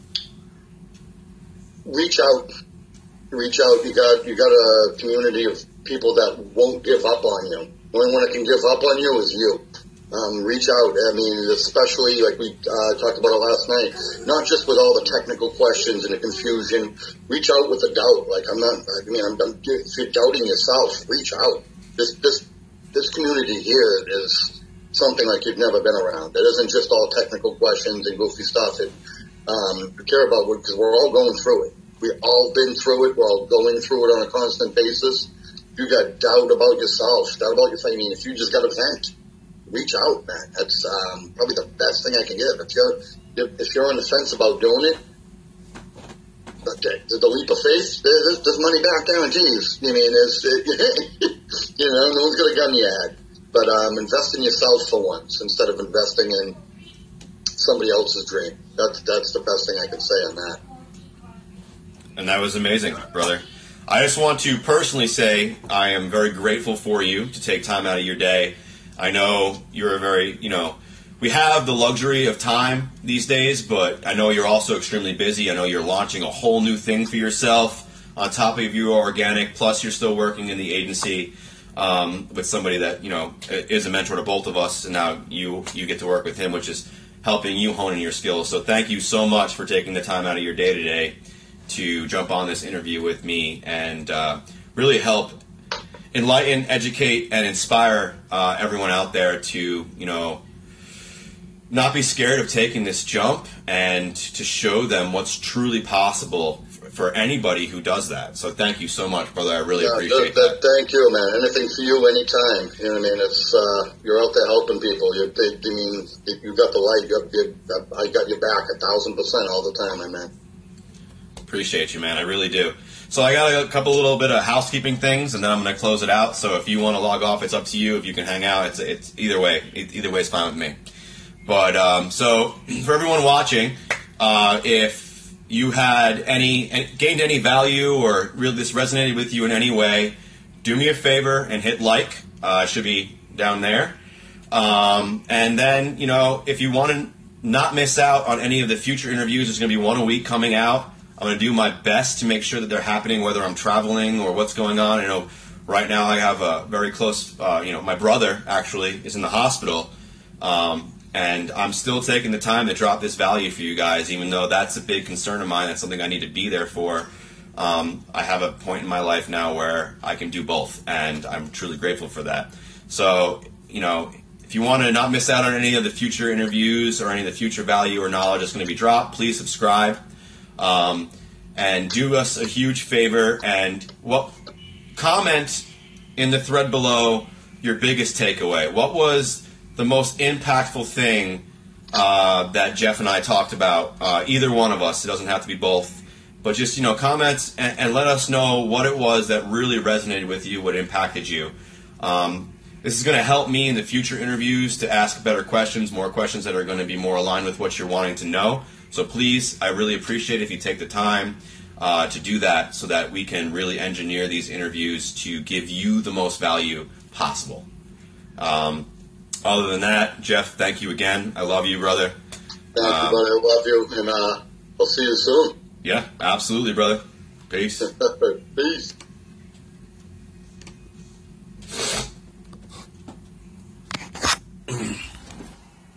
[SPEAKER 2] Reach out. Reach out. You got you got a community of people that won't give up on you. The only one that can give up on you is you. Um, reach out. I mean, especially like we uh, talked about it last night, not just with all the technical questions and the confusion. Reach out with a doubt. Like I'm not. I mean, I'm, I'm, if you're doubting yourself, reach out. This this this community here is something like you've never been around. It isn't just all technical questions and goofy stuff. It um, we care about it because we're all going through it. We've all been through it. We're all going through it on a constant basis. If you got doubt about yourself, doubt about yourself. I mean, if you just got a vent. Reach out, man. That's um, probably the best thing I can give. If you're if you're on the fence about doing it, okay, the leap of faith, there's, there's money back guarantees. I mean, there's you know, no one's got a gun in your head. But um, invest in yourself for once instead of investing in somebody else's dream. That's that's the best thing I can say on that.
[SPEAKER 1] And that was amazing, brother. I just want to personally say I am very grateful for you to take time out of your day. I know you're a very, you know, we have the luxury of time these days, but I know you're also extremely busy. I know you're launching a whole new thing for yourself on top of your organic, plus you're still working in the agency um, with somebody that, you know, is a mentor to both of us, and now you, you get to work with him, which is helping you hone in your skills. So thank you so much for taking the time out of your day today to jump on this interview with me and uh, really help enlighten, educate, and inspire uh, everyone out there to, you know, not be scared of taking this jump and to show them what's truly possible for, for anybody who does that. So thank you so much, brother. I really
[SPEAKER 2] yeah,
[SPEAKER 1] appreciate
[SPEAKER 2] that,
[SPEAKER 1] that.
[SPEAKER 2] Thank you, man. Anything for you, anytime. You know what I mean? It's uh, you're out there helping people. You, they, I mean, you got the light. You got, you, I got your back a thousand percent all the time, my man.
[SPEAKER 1] Appreciate you, man. I really do. So I got a couple little bit of housekeeping things, and then I'm going to close it out. So if you want to log off, it's up to you. If you can hang out, it's it's either way. Either way is fine with me. But um, so for everyone watching, uh, if you had any gained any value or really this resonated with you in any way, do me a favor and hit like. Uh, it should be down there. Um, and then, you know, if you want to not miss out on any of the future interviews, there's going to be one a week coming out. I'm going to do my best to make sure that they're happening, whether I'm traveling or what's going on. I know right now I have a very close, uh, you know, my brother actually is in the hospital. Um, and I'm still taking the time to drop this value for you guys, even though that's a big concern of mine. That's something I need to be there for. Um, I have a point in my life now where I can do both, and I'm truly grateful for that. So, you know, if you want to not miss out on any of the future interviews or any of the future value or knowledge that's going to be dropped, please subscribe. Um, and do us a huge favor and what comment in the thread below your biggest takeaway. What was the most impactful thing uh, that Jeff and I talked about? Uh, either one of us. It doesn't have to be both. But just, you know, comments and, and let us know what it was that really resonated with you, what impacted you. Um, this is going to help me in the future interviews to ask better questions, more questions that are going to be more aligned with what you're wanting to know. So please, I really appreciate it if you take the time uh, to do that so that we can really engineer these interviews to give you the most value possible. Um, other than that, Jeff, thank you again. I love you, brother.
[SPEAKER 2] Thank um, you, brother. I love you, and uh, I'll see you soon.
[SPEAKER 1] Yeah, absolutely, brother. Peace.
[SPEAKER 2] Peace.